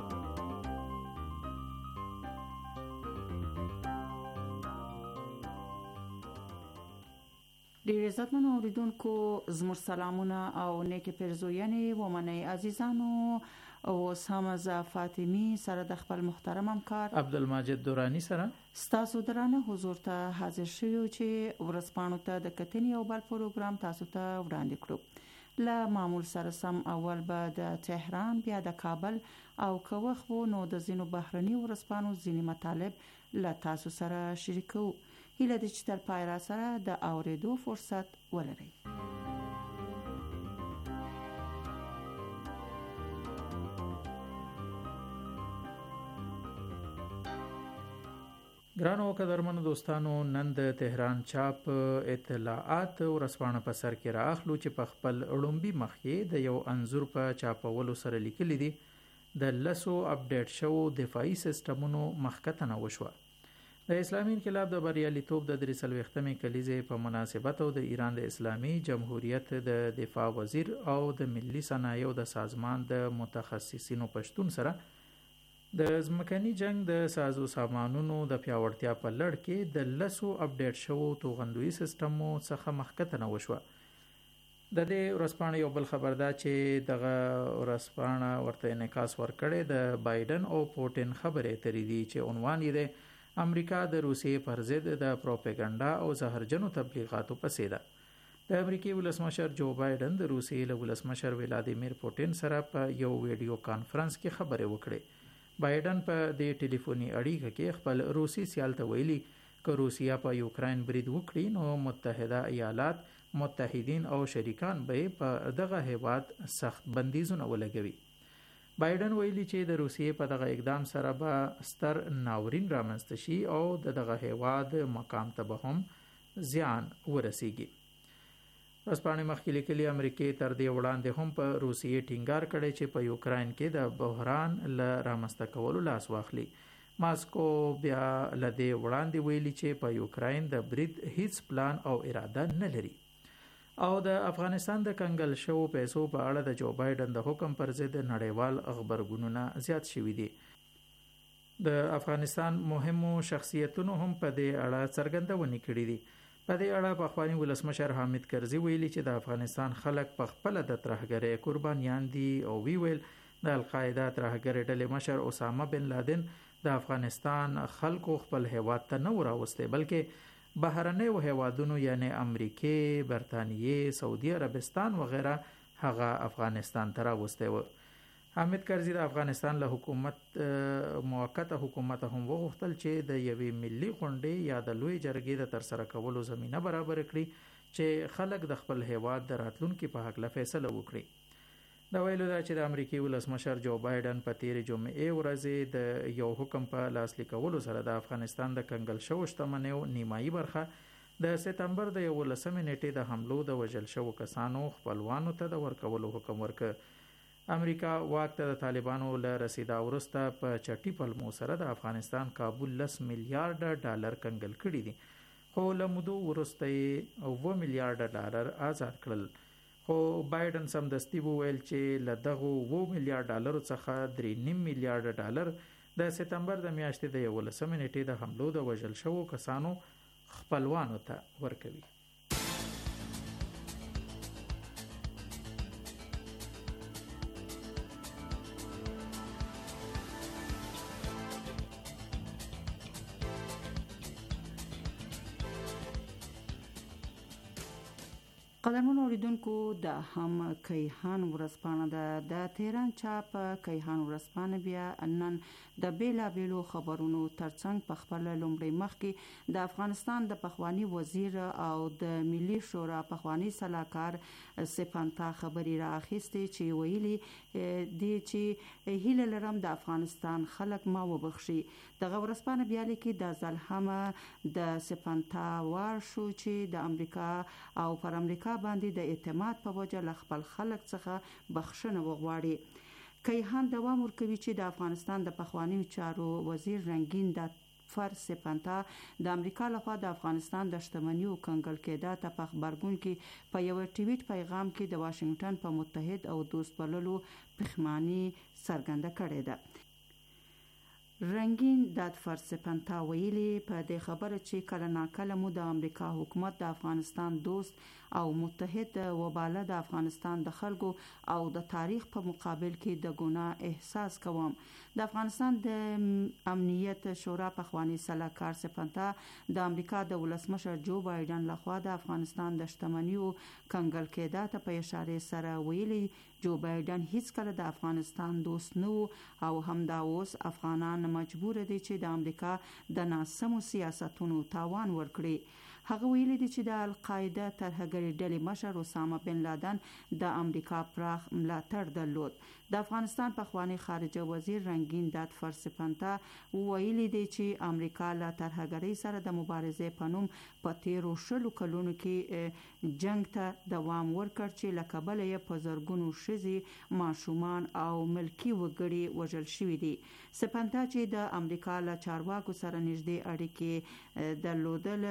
ډیر عزتمنو اوریدونکو، زموږ سلامونه او نیکې پیرزوینې ومنئ. عزیزانو، اوس هم زه فاطمی سره د خپل محترم همکار عبدالمجید دورانی سره ستاسو درانه حضور ته حاضر شوو چې ورځپاڼو ته د کتنې او بل پروګرام تاسو ته وړاندې کړو. له معمول سره سم اول به د تهران، بیا د کابل او که وخت وو نو د ځینو بهرني ورځپاڼو ځینې مطالب له تاسو سره شریکو. هیله ده چې تر پای را سره د اوریدو فرصت ولرئ. ګرانو قدرمنو دوستانو، نن د تهران چاپ اطلاعات ورځپاڼه په سر کې راخلو چې په خپل اړومبي مخ کې د یو انځور په چاپولو سره لیکلي دي د لسو اپډیټ شوو دفاعي سیستمونو مخکتنه وشوه. د اسلامي انقلاب د بریالیتوب د درې څلوېښتمې کلیزې په مناسبت او د ایران د اسلامي جمهوریت د دفاع وزیر او د ملي صنایعو د سازمان د متخصصینو پشتون سره د ځمکني جنگ د سازو سامانونو د پیاوړتیا په لړ کې د لسو اپډیټ شوو توغندوي سیستمو څخه مخکتنه وشوه. د دې ورځپاڼې یو بل خبر دا چې دغه ورځپاڼه ورته انعکاس ورکړی د بایدن او پوټین خبرې اترې دي چې عنوان یې د امریکا د روسیې پر ضد د پروپاګاندا او زهرجنو تبلیغاتو پسې ده. د امریکای ولسمشر جو بایدن د روسیې له ولسمشر ولادیمیر پوټین سره په یو ویډیو کانفرنس کې خبرې وکړې. بایدن په دې ټلیفوني اړیکه کې خپل روسي سیال ته ویلي که روسیا په یوکراین برید وکړي نو متحده ایالات، متحدین او شریکان به په دغه هیواد سخت بندیزونه ولګوي. بایدن ویلي چې د روسیې په دغه اقدام سره به ستر ناورین رامنځته شي او د دغه هیواد مقام ته به هم زیان ورسیږي. ورځپاڼې مخکې لیکلي امریکې تر دې وړاندې هم په روسیې ټینګار کړی چې په یوکراین کې د بحران له رامنځته کولو لاس واخلي. ماسکو بیا له دې وړاندې ویلي چې په یوکراین د برید هیڅ پلان او اراده نه لري. او د افغانستان د کنګل شوو پیسو په اړه د جو بایدن د حکم پر ضد نړیوال خبرګونونه زیات شوي دي. د افغانستان مهمو شخصیتونو هم په دې اړه څرګندونې کړې دي. په دې اړه پخوانی ولسمشر حامد کرزي ویلي چې د افغانستان خلک په خپل د ترهګرۍ قربانیان دي او وی ویل د القاعده ترهګر ډلې مشر اسامه بن لادن د افغانستان خلکو خپل هیواد ته نه وراوسته بلکې بهرنیو هیوادونو یعنی امریکای، برتانیې، سعودي عربستان وغیرہ هغه افغانستان ته راوسته و. حامد کرزي د افغانستان له حکومت موقته حکومت هم وغوښتل چې د یوې ملي غونډې یا د لوی جرګې د ترسره کولو زمینه برابر کړي چې خلک د خپل هیواد د راتلونکي په حق له فیصله وکړي. دا ویلو دا چې د امریکای ولسمشر جو بایدن په تیرې جمعې ورځې د یو حکم په لاسلیک کولو سره د افغانستان د کنګل شوو شتمنیو نیمایي برخه د سپتمبر د یولسمې نیټې د حملو د وژل شوو کسانو خپلوانو ته د ورکولو حکم ورکړ. امریکا واک ته د طالبانو له رسیدا وروسته په چټي پلمو سره د افغانستان کابل لس میلیارډ ډالر کنګل کړي دي، خو له مودو وروسته یې اوه میلیارډ ډالر آزاد کړل. خو بایدن سمدستي وویل چې له دغو اوه میلیارډ ډالرو څخه درې نیم میلیارډ ډالر د سپتمبر د میاشتې د یولسمې نیټې د حملو د وژل شوو کسانو خپلوانو ته ورکوي. قدرمن اوریدونکو د هم کیهان ورځپاڼه ده د تهران چاپ کیهان ورځپاڼه بیا نن د بیلابیلو خبرونو ترڅنګ په خپل لومړی مخ کې د افغانستان د پخوانی وزیر او د ملي شورا پخوانی صلاحکار سپانتا خبري راخېستې چې ویلي دي چې هیله لرم د افغانستان خلک ما وبخشي. دغه ورځپاڼه بیا لیکي د ځلهم د سپانتا وار شو چې د امریکا او پر امریکا باندې د اعتماد په وجه ل خپل خلک څخه بخښنه وغواړي. کیهان دوام ورکوي چې د افغانستان د پخوانی چارو وزیر رنگین د فر سپانتا د امریکا لخوا د افغانستان د شتمنیو کنګل کېدا ته په خبرګون کې په یو ټویټ پیغام کې د واشنگټن په متحد او دوست بللو پښمانی څرګنده کړې ده. رنگین د فر سپانتا ویلي په دې خبره چې کله ناکله مو د امریکا حکومت د افغانستان دوست او متحد وباله د افغانستان د خلکو او د تاریخ په مقابل کې د ګناه احساس کوم. د افغانستان د امنیت شورا پخوانی صلاحکار سپانتا د امریکا د ولسمشر جو بایدن لخوا د افغانستان د شتمنیو کنګل کېدا ته په اشاره سره ویلي جو بایدن هیڅ کله د افغانستان دوست نه او همدا اوس افغانان مجبور دي چې د امریکا د ناسمو سیاستونو تاوان ورکړي. هغه ویلي دي چې د القاعده ترهګري ډلې مشر اسامه بن لادن د امریکا پراخ ملاتړ درلود. د افغانستان پخوانی خارجه وزیر رنگین داد فرسپنتا ویلي دي چې امریکا له ترهګرۍ سره د مبارزې په نوم په تیرو شلو کلونو کې جنگ ته دوام ورکړ چې له کبله یې په زرګونو ښځې، ماشومان او ملکی وګړي وژل شوي دي. سپنتا چې د امریکا له چارواکو سره نږدې اړیکې درلودل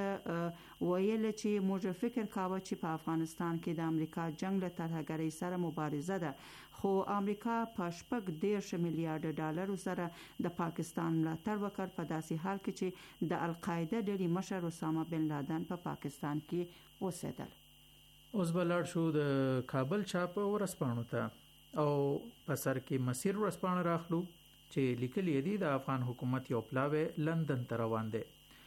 ویل چې موږ فکر کاوه چې په افغانستان کې د امریکا جنگ له ترهګرۍ سره مبارزه ده، خو امریکا په شپږ دیرش میلیارډ ډالرو سره د پاکستان ملاتړ وکړ په داسې حال کې چې د القاعده ډلې مشر اسامه بن لادن په پا پاکستان کې اوسېدل. اوس بلار شو د کابل چاپ ورسپانو ته او په سر کې مسیر ورسپانه راخلو چې لیکلي دي د افغان حکومت یو پلاوی لندن ته روان دی.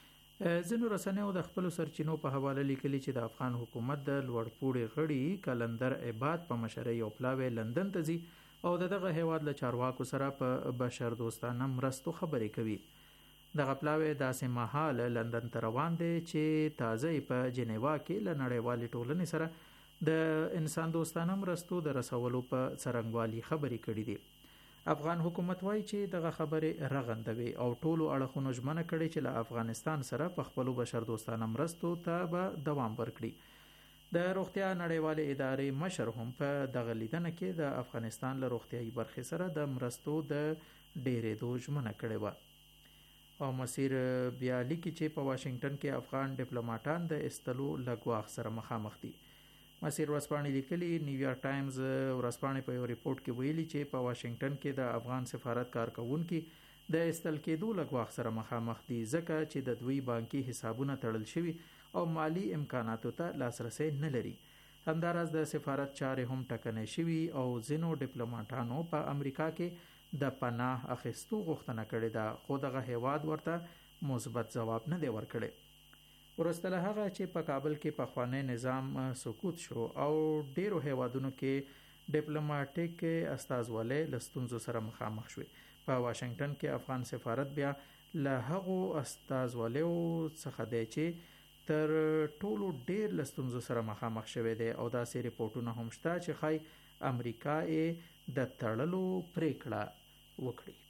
ځینو رسنیو د خپل سرچینو په حواله لیکلي چې د افغان حکومت د لوړپوړي غړي کلندر عباد په مشرۍ یو پلاوی لندن ته ځي او دغه هیواد له چارواکو سره په بشر دوستانه مرستو خبرې کوي. دغه پلاوی داسې مهال لندن ته روان دی چې تازه په جنیوا کې له نړیوالې ټولنې سره د انسان دوستانه مرستو د رسولو په څرنګوالي خبرې کړې دي. افغان حکومت وایي چې دغه خبرې رغندوي او ټولو اړخونو ژمنه کړې چې له افغانستان سره په خپلو بشر دوستانه مرستو ته به دوام ورکړي. د روغتیا نړیوالې ادارې مشر هم په دغه لیدنه کې د افغانستان له روغتیایي برخې سره د مرستو د ډېرېدو ژمنه کړې وه. او مسیر بیا لیکي چې په واشنگټن کې افغان ډیپلوماټان د استلو له ګواښ سره مخامخ دي. مسیر ورځپاڼې لیکلي نیویارک ټایمز ورځپاڼې په یو ریپورت کې ویلي چې په واشنگټن کې د افغان سفارت کارکونکي د استل کېدو له ګواښ سره مخامخ دي ځکه چې د دوی بانکي حسابونه تړل شوي او مالی امکاناتو ته لاسرسی نه لري. همداراز د سفارت چارې هم ټکنۍ شوي او ځینو ډیپلوماټانو په امریکا کې د پناه اخیستو غوښتنه کړې ده، خو دغه هیواد ورته مثبت ځواب نه دی ورکړی. ورسته له هغه چې په کابل کې پخوانی نظام سقوط شو او ډیرو هیوادونو کې ډیپلوماټیک استازولۍ له ستونزو سره مخامخ شوې، په واشنگټن کې افغان سفارت بیا له هغو استازولیو څخه دی چې تر ټولو ډیر له ستونزو سره مخامخ شوی دی او داسې ریپورټونه هم شته چې ښایي امریکا یې د تړلو پریکړه وکړي.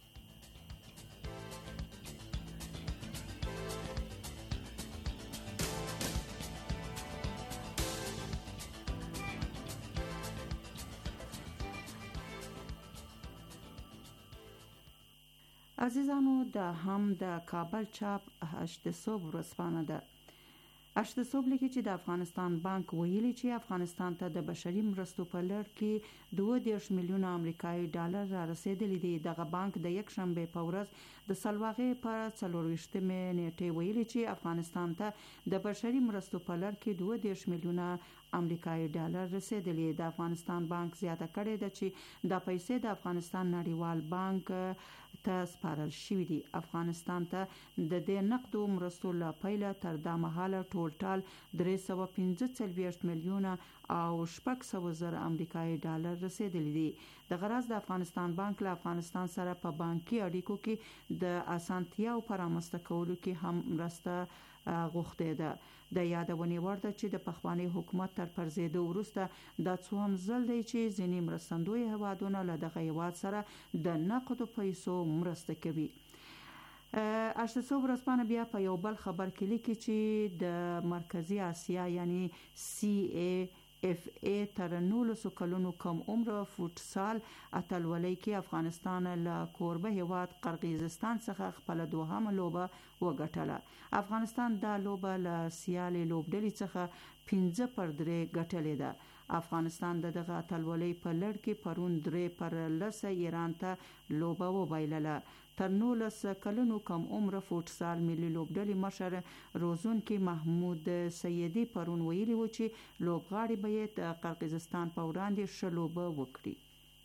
عزیزانو د هم د کابل چاپ هشت صبح ورځپاڼه ده. هشت صبح لیکي چې د افغانستان بانک ویلي چې افغانستان ته د بشري مرستو په لړ کې دوه دېرش میلیونه امریکایي ډالر را رسیدلي دي. دغه بانک د یک شنبه په ورځ د سلواغې په څلورویشتمې نیټې ویلي چې افغانستان ته د بشري مرستو په لړ کې دوه دېرش میلیونه امریکایي ډالر رسیدلي. د افغانستان بانک زیاته کړې ده چې دا پیسې د افغانستان نړیوال بانک ته سپارل شوې دي. افغانستان ته د دې نقدو مرستو له پیله تر دا مهاله ټول ټال درې سوه پنځه څلوېښت میلیونه او شپږ سوه زره امریکایي ډالر رسیدلي دي. د غرض د افغانستان بانک له افغانستان سره په بانکي اړیکو کې د اسانتیاو په رامنځته کولو کې هم مرسته غوښتې ده. د یادونې وړ ده چې د پخوانی حکومت تر پرځېدو وروسته دا څوم ځل دی چې ځینې مرستندوی هیوادونه له دغه هیواد سره د نقدو پیسو مرسته کوي. اشتسو ورځپاڼه بیا په یو بل خبر کې لیکي چې د مرکزی اسیا یعنی سی ای اف ای تر نولسو کلونو کم عمر فوټسال اتلولۍ کې افغانستان له کوربه هیواد قرقیزستان څخه خپل دوهمه لوبه وګټله. افغانستان دا لوبه له سیالې لوبډلې څخه پنځه پر درې ګټلې ده. افغانستان د دغه اتلولۍ په لړ کې پرون درې پر لسه ایران ته لوبه وبایلله. تر نولس کلونو کم عمر فوټسال ملي لوبډلې مشر روزونکي محمود سیدي پرون ویلي و چې لوبغاړي باید د قرقیزستان په وړاندې ښه لوبه وکړي.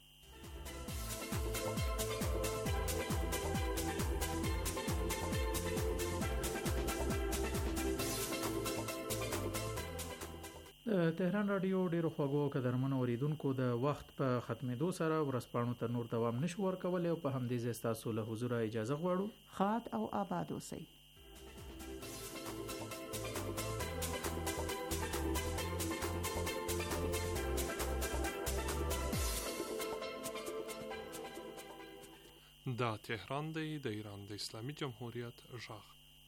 تهران رادیو ډیرو خوږو قدرمنو اوریدونکو د وخت په ختمېدو سره ورځپاڼو ته نور دوام نشو ورکولی او په همدې ځای ستاسو له حضوره اجازه غواړو. ښاد او آباد اوسئ. دا تهران دی د ایران د اسلامي جمهوریت غږ.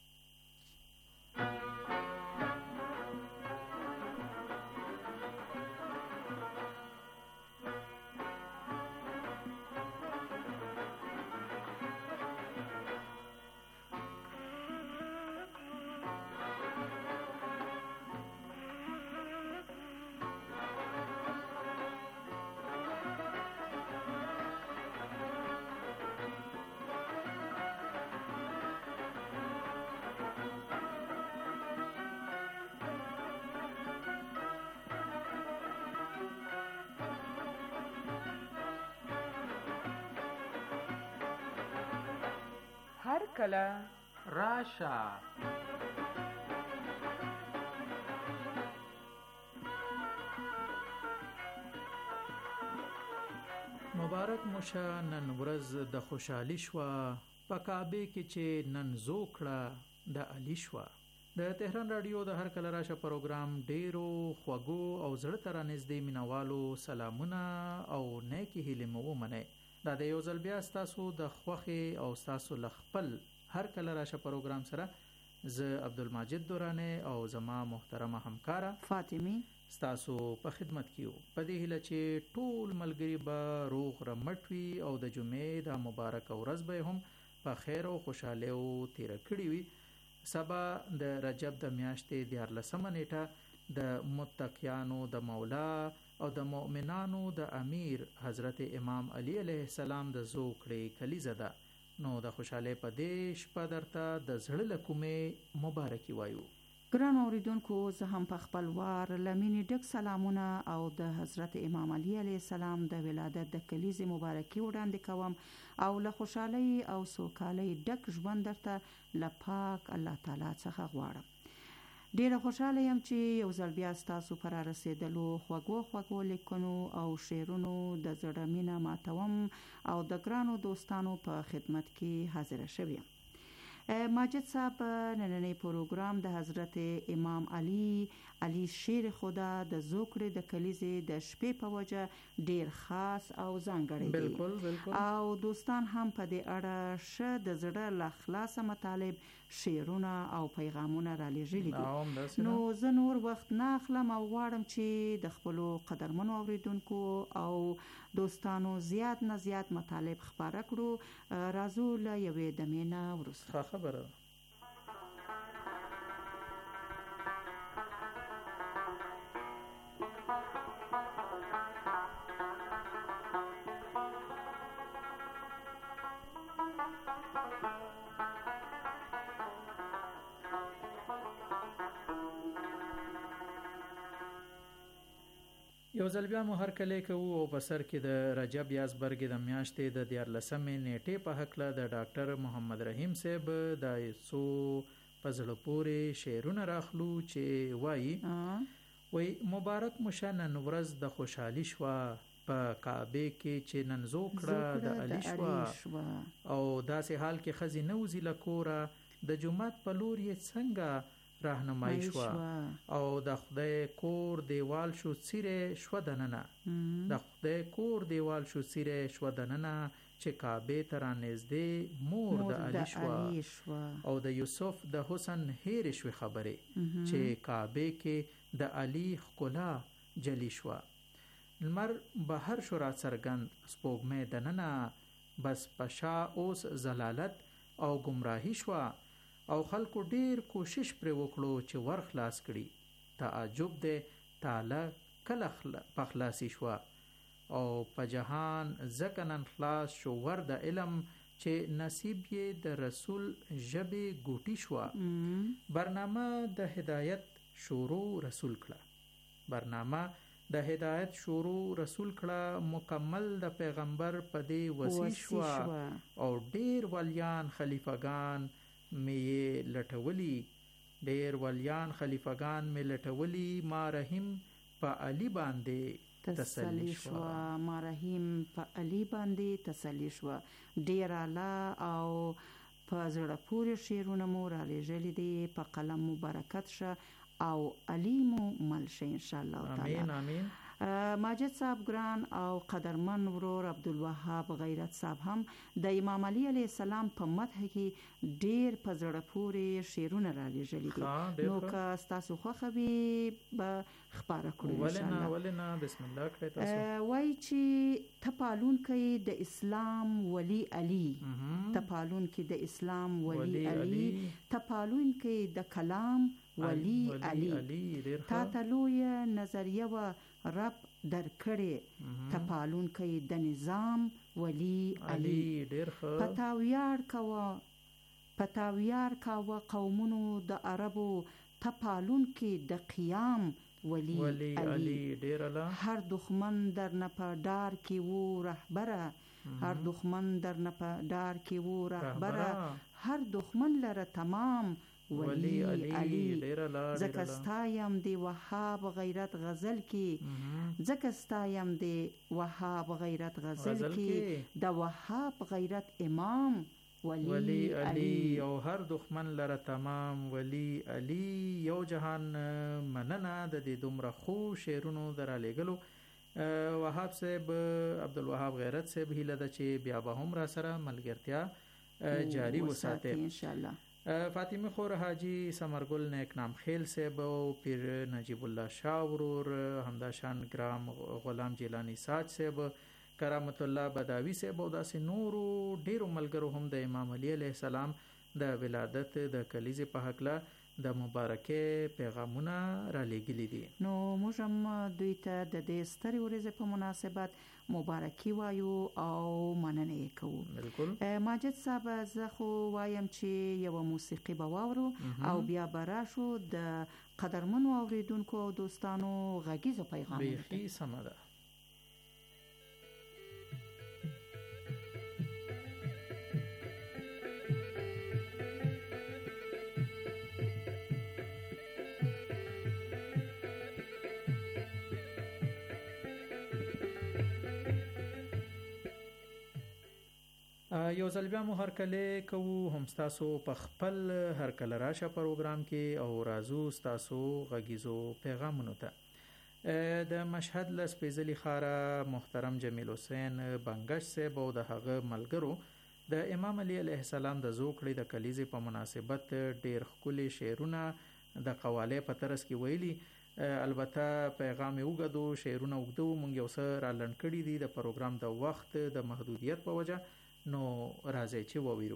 هر کله راشه. مبارک موشه نن ورځ د خوشحالي شوه په کعبه کې چې نن زوکړه د علي شوه. د تهران رادیو د هر کله راشه پروګرام ډیرو خوږو او زړه ته رانږدې مینوالو سلامونه او نیکې هیلې مو ومنئ. دا د یو ځل بیا ستاسو د خوښې او ستاسو له خپل هر کله راشه پروګرام سره زه عبدالمجید دوراني او زما محترمه همکاره فاطمه ستاسو په خدمت کې یو. په دې هیله چې ټول ملګري به روغ رمټ وي او د جمعې د مبارک ورځ به هم په خیر او خوشحالۍ او تیر کړي وي. سبا د رجب د میاشتې دیارلسمه نیټه د متقیانو د مولا او د مؤمنانو د امیر حضرت امام علی علیه السلام د زوکړې کلیزه ده. نو د خوشحالۍ په دې شپه درته د زړه له کومې مبارکي وایو. ګران اوریدونکو، زه هم په خپل وار لمینې ډک سلامونه او د حضرت امام علی علیه السلام د ولادت د کلیزې مبارکي وړاندې کوم او له خوشحالۍ او سوکالۍ ډک ژوند درته له پاک الله تعالی څخه غواړم. ډیره خوشاله یم چې یو ځل بیا ستاسو پر رسیدلو خوږو خوږو لیکنو او شعرونو د زړه مینه ماتوم او د ګرانو دوستانو په خدمت کې حاضر شوم. ماجد صاحب نننی پروګرام د حضرت امام علی علی شیر خدا د زوکړې د کلیزې د شپې په وجه ډیر خاص او ځانګړی دی. بالکل بالکل. او دوستان هم په دې اړه شه د زړه له خلاصه مطالب شعرونه او پیغامونه را لېږلي دي. نو زه نور وخت نه اخلم او غواړم چې د خپلو قدرمنو اوریدونکو او دوستانو زیات نه زیات مطالب خپاره کړو. راځو له یوې دمې نه وروسته. خبره یو ځل بیا مو هر کله کوو او په سر کې د رجب یازبرګ د میاشتې د دیارلسمې نیټې په هکله د ډاکټر محمد رحیم صاحب د یسو په زړه پورې شعرونه راخلو چې وایي وای مبارک موشه نن ورځ د خوشحالي شوه په کعبه کې چې نن زوکړه د علي شوه او داسې حال کې ښځې نه وځي له کوره د جومات په لور یې څنګه راهنمایي شوه او د خدای کور دیوال شو څیره شو دننه د خدای کور دیوال شو څیره شو دننه چې کعبه ته رانږدې مور د علي شوه او د یوسف د حسن هیر شو خبره چې کعبه کې د علي ښکلا جلی شوه. لمر بهر شو را څرګند سپوږمۍ دننه بس پشا اوس زلالت او گمراهی شوه او خلکو ډیر کوشش پر وکړو چې ور خلاص کړي. تعجب دی تعالی کله په خلاصي شوه او په جهان زکنن خلاص شو ور د علم چې نصیب یې د رسول ژبې ګوټی شوه. برنامه د هدایت شروع رسول کړه برنامه د هدایت شروع رسول کړه مکمل د پیغمبر په دې وسی شوه او ډیر ولیان خلیفګان می لټولی ډیر ولیان خلیفګان می لټولی ما رحیم په علی باندې تسلی شو ما رحیم په علی باندې تسلی شو. ډیر اعلی او په زړه پورې شعرونه مو را لېږلي دي. په قلم مو برکت شه او علی مو مل شه ان شاء الله تعالی. امين امين. ماجد صاحب ګران او قدرمن ورور عبدالوهاب غیرت صاحب هم د امام علي علیه السلام په مدح کې ډیر په زړه پورې شعرونه را لېږلي دي، نو که ستاسو خوښه وي به خپاره کړو ان شاء الله. ولنا بسم الله کړئ تاسو. وایي چې ته پالونکی د اسلام ولی علي، ته پالونکی د اسلام ولی علي، ته پالونکی د کلام ولی علي، تا ته لویه نظریه و رب در کړي، ته پالونکی د نظام ولی علي. پتاویار کوا پتاویار کوا قومونو د عربو، ته پالونکی د قیام ولی, ولی علی. هر دښمن در نه په ډار کې وو رهبره، هر دښمن در نه په ډار کې وو رهبره، هر دښمن لره تمام ولی علی. زکه ستایم دی وهاب غیرت غزل کې، زکه ستایم دی وهاب غیرت غزل کې، د وهاب غیرت امام ولی, ولی علی. او هر دښمن لره تمام ولی علی. یو جهان مننه د دې دومره خو شعرونو در لګلو. وهاب صاحب عبدالوهاب غیرت صاحب هیله ده چې بیا به هم را سره ملګرتیا جاری وساتي ان شاء الله. فاطمه خور حاجی سمرګل نیک نام خیل صاحب او پیر نجیب الله شاه ورور، همداشان ګرام غلام جیلانی ساج صاحب، کرامت الله بداوی صاحب او داسې نورو ډیرو ملګرو هم د امام علي علیه السلام د ولادت د کلیزې په هکله د مبارکه پیغامونه را لېږلي دي. نو موږ هم دوی ته د دې سترې ورځې په مناسبت مبارکي وایو او مننه یې کوو. بالکل. ماجد صاحب زه خو وایم چې یوه موسیقي به واورو او بیا به راشو د قدرمنو اوریدونکو او دوستانو غږیزو پیغامونو ته. بیخي سمه ده. یو ځل بیا مو هرکله کوو هم ستاسو په خپل هرکله راشه پروګرام کې او رازو ستاسو غږیزو پیغامونو ته. د مشهد له سپېڅلي ښاره محترم جمیل حسین بنګش صاحب او د هغه ملګرو د امام علي علیه السلام د زوکړې د کلیزې په مناسبت ډیر ښکلي شعرونه د قواله په ترڅ کې ویلي. البته پیغام یې اوږدو، شعرونه اوږده وو، موږ یو څه را لنډ کړي دي د پروګرام د وخت د محدودیت په وجه، نو راځي چې وویرو.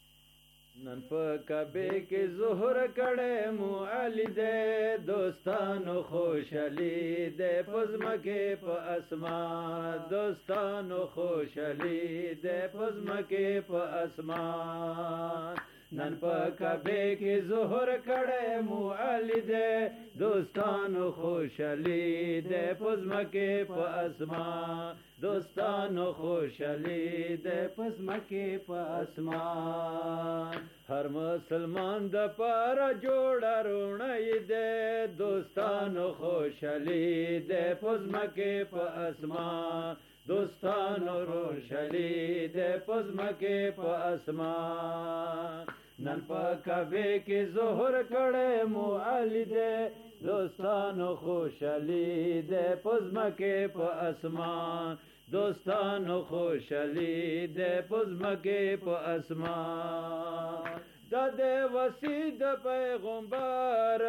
نن په کعبه کې ظهر کړه مو علي دې دوستانو خوشالي دې پزمکه په اسمان، دوستانو خوشالي دې پزمکه په اسمان. نن په کعبه کې ظهر کړه مو علي دې دوستانو خوشالي دې پزمکه په اسمان، دوستانو خوشالي دې پزمکه په اسمان. هر مسلمان د پاره جوړه رونی دې دوستانو خوشالي دې پزمکه په اسمان، دوستانو روشالي دې پزمکه په اسمان. نن په کعبه کې ظهر کړه مو علي دې دوستانو خوشالي دې پزمکه په اسمان، دوستانو خوشالي دې پزمکه په اسمان. د دې وسید پیغمبر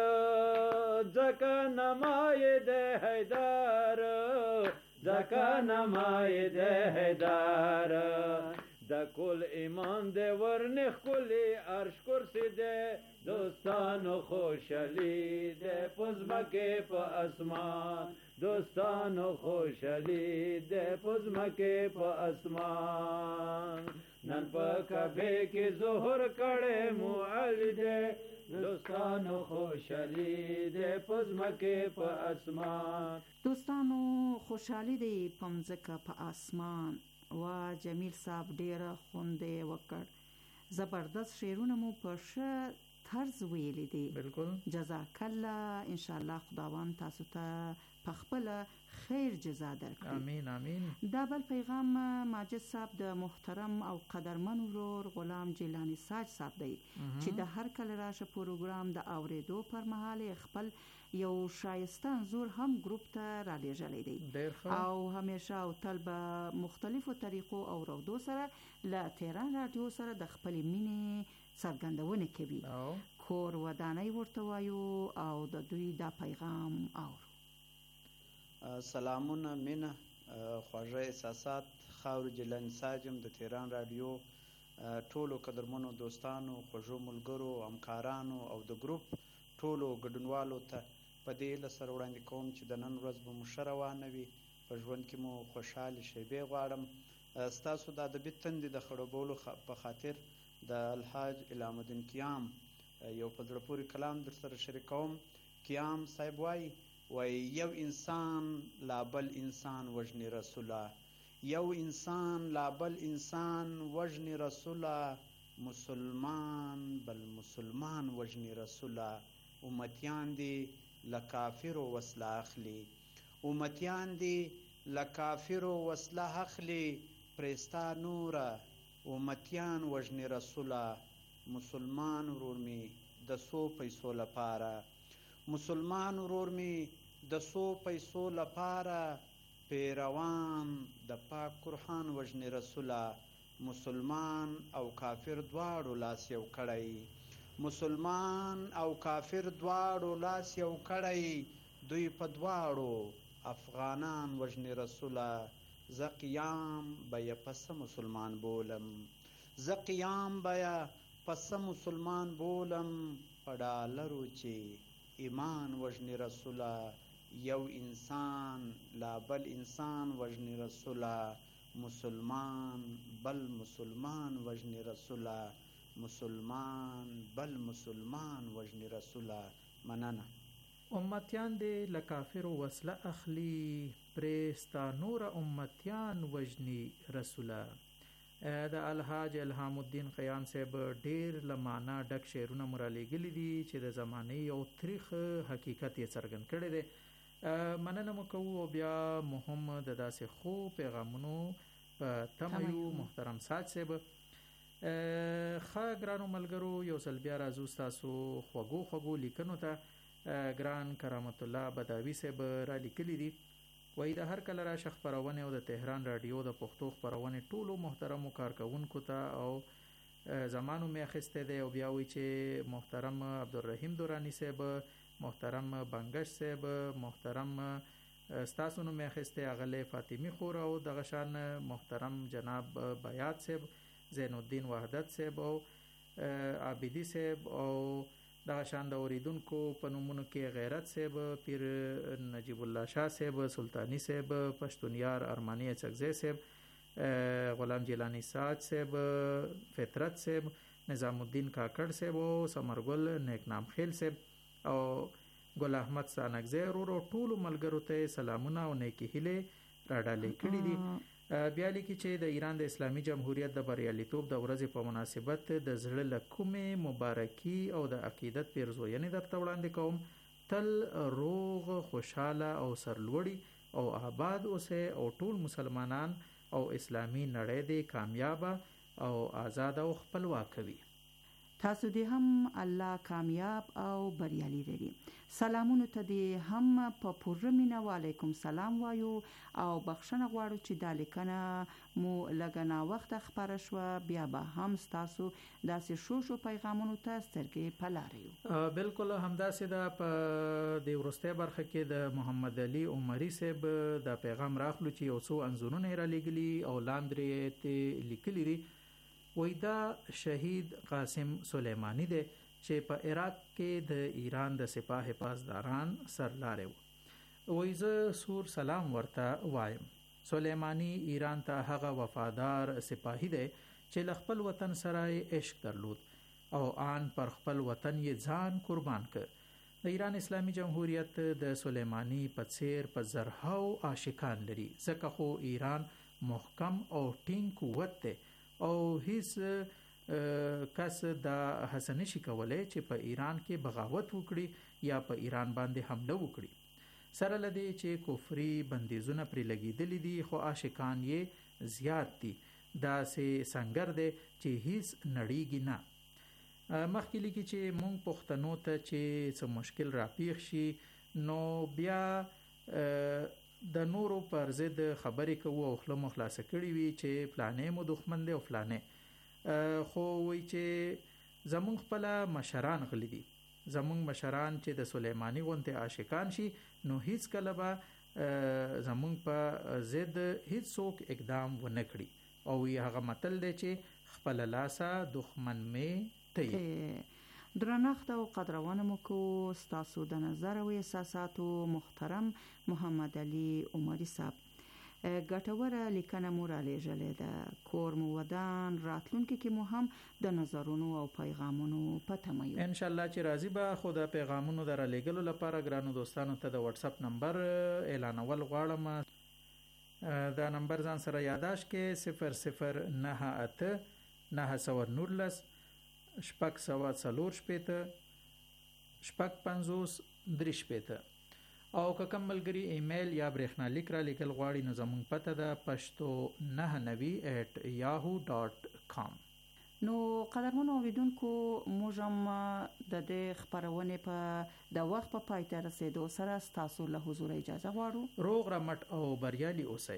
ځکه نمای دې حیدر، ځکه نمای دې حیدر. د کل ایمان دې ورنخ کلی عرش کرسی دې دوستانو خوشالي دې پزمکه په اسمان، دوستانو خوشالي دې پزمکه په اسمان. نن په کعبه کې ظهر کړه مو علي دې دوستانو خوشالي دې پزمکه په اسمان. دوستانو خوشالي دې پمزکه په اسمان. وا جمیل صاحب ډیره خوندې وکړ، زبردست شعرونه مو په ښه طرز ویلي دي. بالکل. جزاک الله. ان شاء الله خداوند تاسو ته په خپل خیر جزا درکړي. امین امین. دا بل پیغام ماجد صاحب د محترم او قدرمن ورور غلام جیلانی ساج صاحب دی چې د هر کله راشه پروګرام د اوریدو پر مهال خپل یو شایسته انځور هم ګروپ ته را لېږلی دی او همیشه او تل به مختلفو طریقو او رودو سره له تهران رادیو سره د خپلې مینې څرګندونه کوي. کور ودانۍ ورته وایو او د دوی دا پیغام اورو. سلامونه، مینه، خواږه احساسات. خاورو جیلانی ساجم د تهران رادیو ټولو قدرمنو دوستانو، خوږو ملګرو، همکارانو او د ګروپ ټولو ګډونوالو ته په دې هیله سره وړاندې کوم چې د نن ورځ به مو ښه روانه وي، په ژوند کې مو خوشحالې شیبې غواړم. ستاسو د ادبي تندې د خړوبولو په خاطر د الحاج الهام الدین قیام یو په زړه پورې کلام در سره شریکوم. قیام صاحب وایي وایي یو انسان لا بل انسان وژني رسوله، یو انسان لا بل انسان وژني رسوله، مسلمان بل مسلمان وژني رسوله. امتیان دي له کافرو وسله اخلي، امتیان دي له کافرو وسله اخلي، پرستا نوره امتیان وژني رسوله. مسلمان ورور می د سو پیسو لپاره، مسلمان ورور می د سو پیسو لپاره، پیروان د پاک قرآن وژني رسوله. مسلمان او کافر دواړو لاس یو کړی، مسلمان او کافر دواړو لاس یو کړی، دوی په دواړو افغانان وژني رسوله. زه قیام به یې پسه مسلمان بولم، زه قیام به یې پسه مسلمان بولم، په ډالرو چې ایمان وژني رسوله. یو انسان لا بل انسان وژني رسوله، مسلمان بل مسلمان وژني رسوله، مسلمان بل مسلمان وژني رسوله. مننه. امتیان دې له کافرو وسله اخلي، پرستا نور امتیان وژني رسوله. د الحاج الهام الدین قیام صاحب ډیر له معنا ډک شعرونه مو رالیږلي دي چې د زمانې یو تریخ حقیقت یې څرګند کړی دی. مننه مو کوو او بیا مو هم د داسې خو پیغامونو په تمه یو محترم ساج صاحب. ښه ګرانو ملګرو، یو ځل بیا راځو ستاسو خوږو خوږو لیکنو ته. ګران کرامت الله بداوي صاحب را لیکلي دي، وایي د هر کله راشه خپرونې او د تهران رادیو د پښتو خپرونې ټولو محترمو کارکوونکو ته او زمانو مې اخیستی دی. او بیا وایي چې محترم عبدالرحیم دورانی صاحب، محترم بنگش صاحب، محترم ستاسو نوم مې اخیستی اغلی فاطمي خور او دغه شان محترم جناب بیات صاحب، زین الدین وحدت صاحب او عابدی صاحب او دغه شان د اوریدونکو په نومونو کې غیرت صاحب، پیر نجیب الله شاه صاحب، سلطانی صاحب، پښتونیار ارمانی اڅکزی صاحب، غلام جیلانی ساج صاحب، فطرت صاحب، نظام الدین کاکړ صاحب او ثمرګل نیکنام خیل صاحب او ګل احمد سانکزی ورو ټولو ملګرو ته سلامونه او نیکی هیلې راډالې کړي دي. بیا لیکي چې د ایران د اسلامي جمهوریت د بریالیتوب د ورځې په مناسبت د زړه له کومې مبارکي او د عقیدت پیرزوینې درته وړاندې کوم. تل روغ، خوشحاله او سرلوړي او آباد اوسئ او ټول مسلمانان او اسلامي نړۍ دې کامیابه او آزاد او خپلواک وي. تاسو دې هم الله کامیاب او بریالي لري. سلامونو ته دې هم په پوره مینه وعلیکم سلام وایو او بخښنه غواړو چې دا لیکنه مو لږه ناوخته خپره شوه، بیا به هم ستاسو داسې شو شو پیغامونو ته سترګې په لاره یو. بلکل همداسې ده. په دې وروستۍ برخه کې د محمد علي عمري صاحب دا پیغام راخلو چې یو څو انځورونه یې رالیږلي او لاندې یې لیکلي دي. وایي دا شهید قاسم سلیمانی دی چې په عراق کې د ایران د سپاه حفاظداران سرلاری و. وایي زه سور سلام ورته وایم. سلیمانی ایران ته هغه وفادار سپاهی دی چې له خپل وطن سره عشق درلود او آن پر خپل وطن یې ځان قربان کړ. د ایران اسلامي جمهوریت د سلیمانی په څیر په زرهاو عاشقان لري، ځکه خو ایران محکم او ټینګ قوت دی او هیڅ کس دا حسن نشي کولای چې په ایران کې بغاوت وکړي یا په ایران باندې حمله وکړي. سره لدی چې کفري بندیزونه پرې لګېدلي دي خو عاشقان یې زیات دي، داسې سنگر دی چې هیڅ نړیږي نه. مخکې لیکي چې مونږ پښتنو ته چې څه مشکل راپېښ شي نو بیا د نورو پر ضد خبرې کوو او خوله مو خلاصه کړې وي چې فلانې مو دښمن دی او فلانې، خو وایي چې زمونږ خپله مشران غلي دي، زمونږ مشران چې د سلیماني غوندې عاشقان شي نو هیڅ کله به زمونږ په ضد هیڅ څوک اقدام ونه کړي، او هغه متل دی چې خپله لاسه دښمن مې ته. درنښت او قدرونه مو کو ستاسو د نظر او احساساتو محترم محمد علي عمري صاحب. ګټوره لیکنه مو را لېږلې ده، کور مو ودان، راتلونکي کې مو هم د نظرونو او پیغامونو په تمه یو. ان شاء الله چې راضي به. خو د پیغامونو د را لېږلو لپاره ګرانو دوستانو ته د واتس اپ نمبر اعلانول غواړم. دا نمبر ځان سره یاداش کې صفر صفر نه اته نه سوه نولس شپږ سوه څلور شپېته شپږ پنځوس درې شپېته. او که کوم ملګري ایمیل یا برېښنالیک را لیکل غواړي نو زموږ پته ده پښتو نه نوي ایټ یاهو ډاټ کام. نو قدرمنو اوریدونکو موږ هم د دې خپرونې په د وخت په پای ته رسېدو سره ستاسو له حضور اجازه غواړو. روغ رمټ او بریالي اوسئ.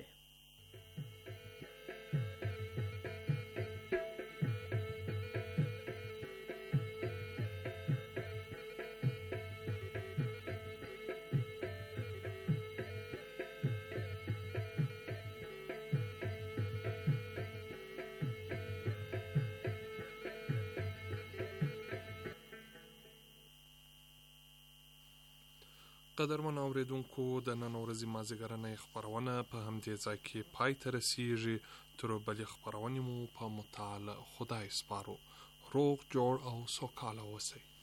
قدرمن اوریدونکو د نن ورځې مازدیګرنۍ خپرونه په همدې ځای کې پای ته رسیږي. تر بلې خپرونې مو په متعال خدای سپارو. روغ جوړ او سوکاله اوسئ.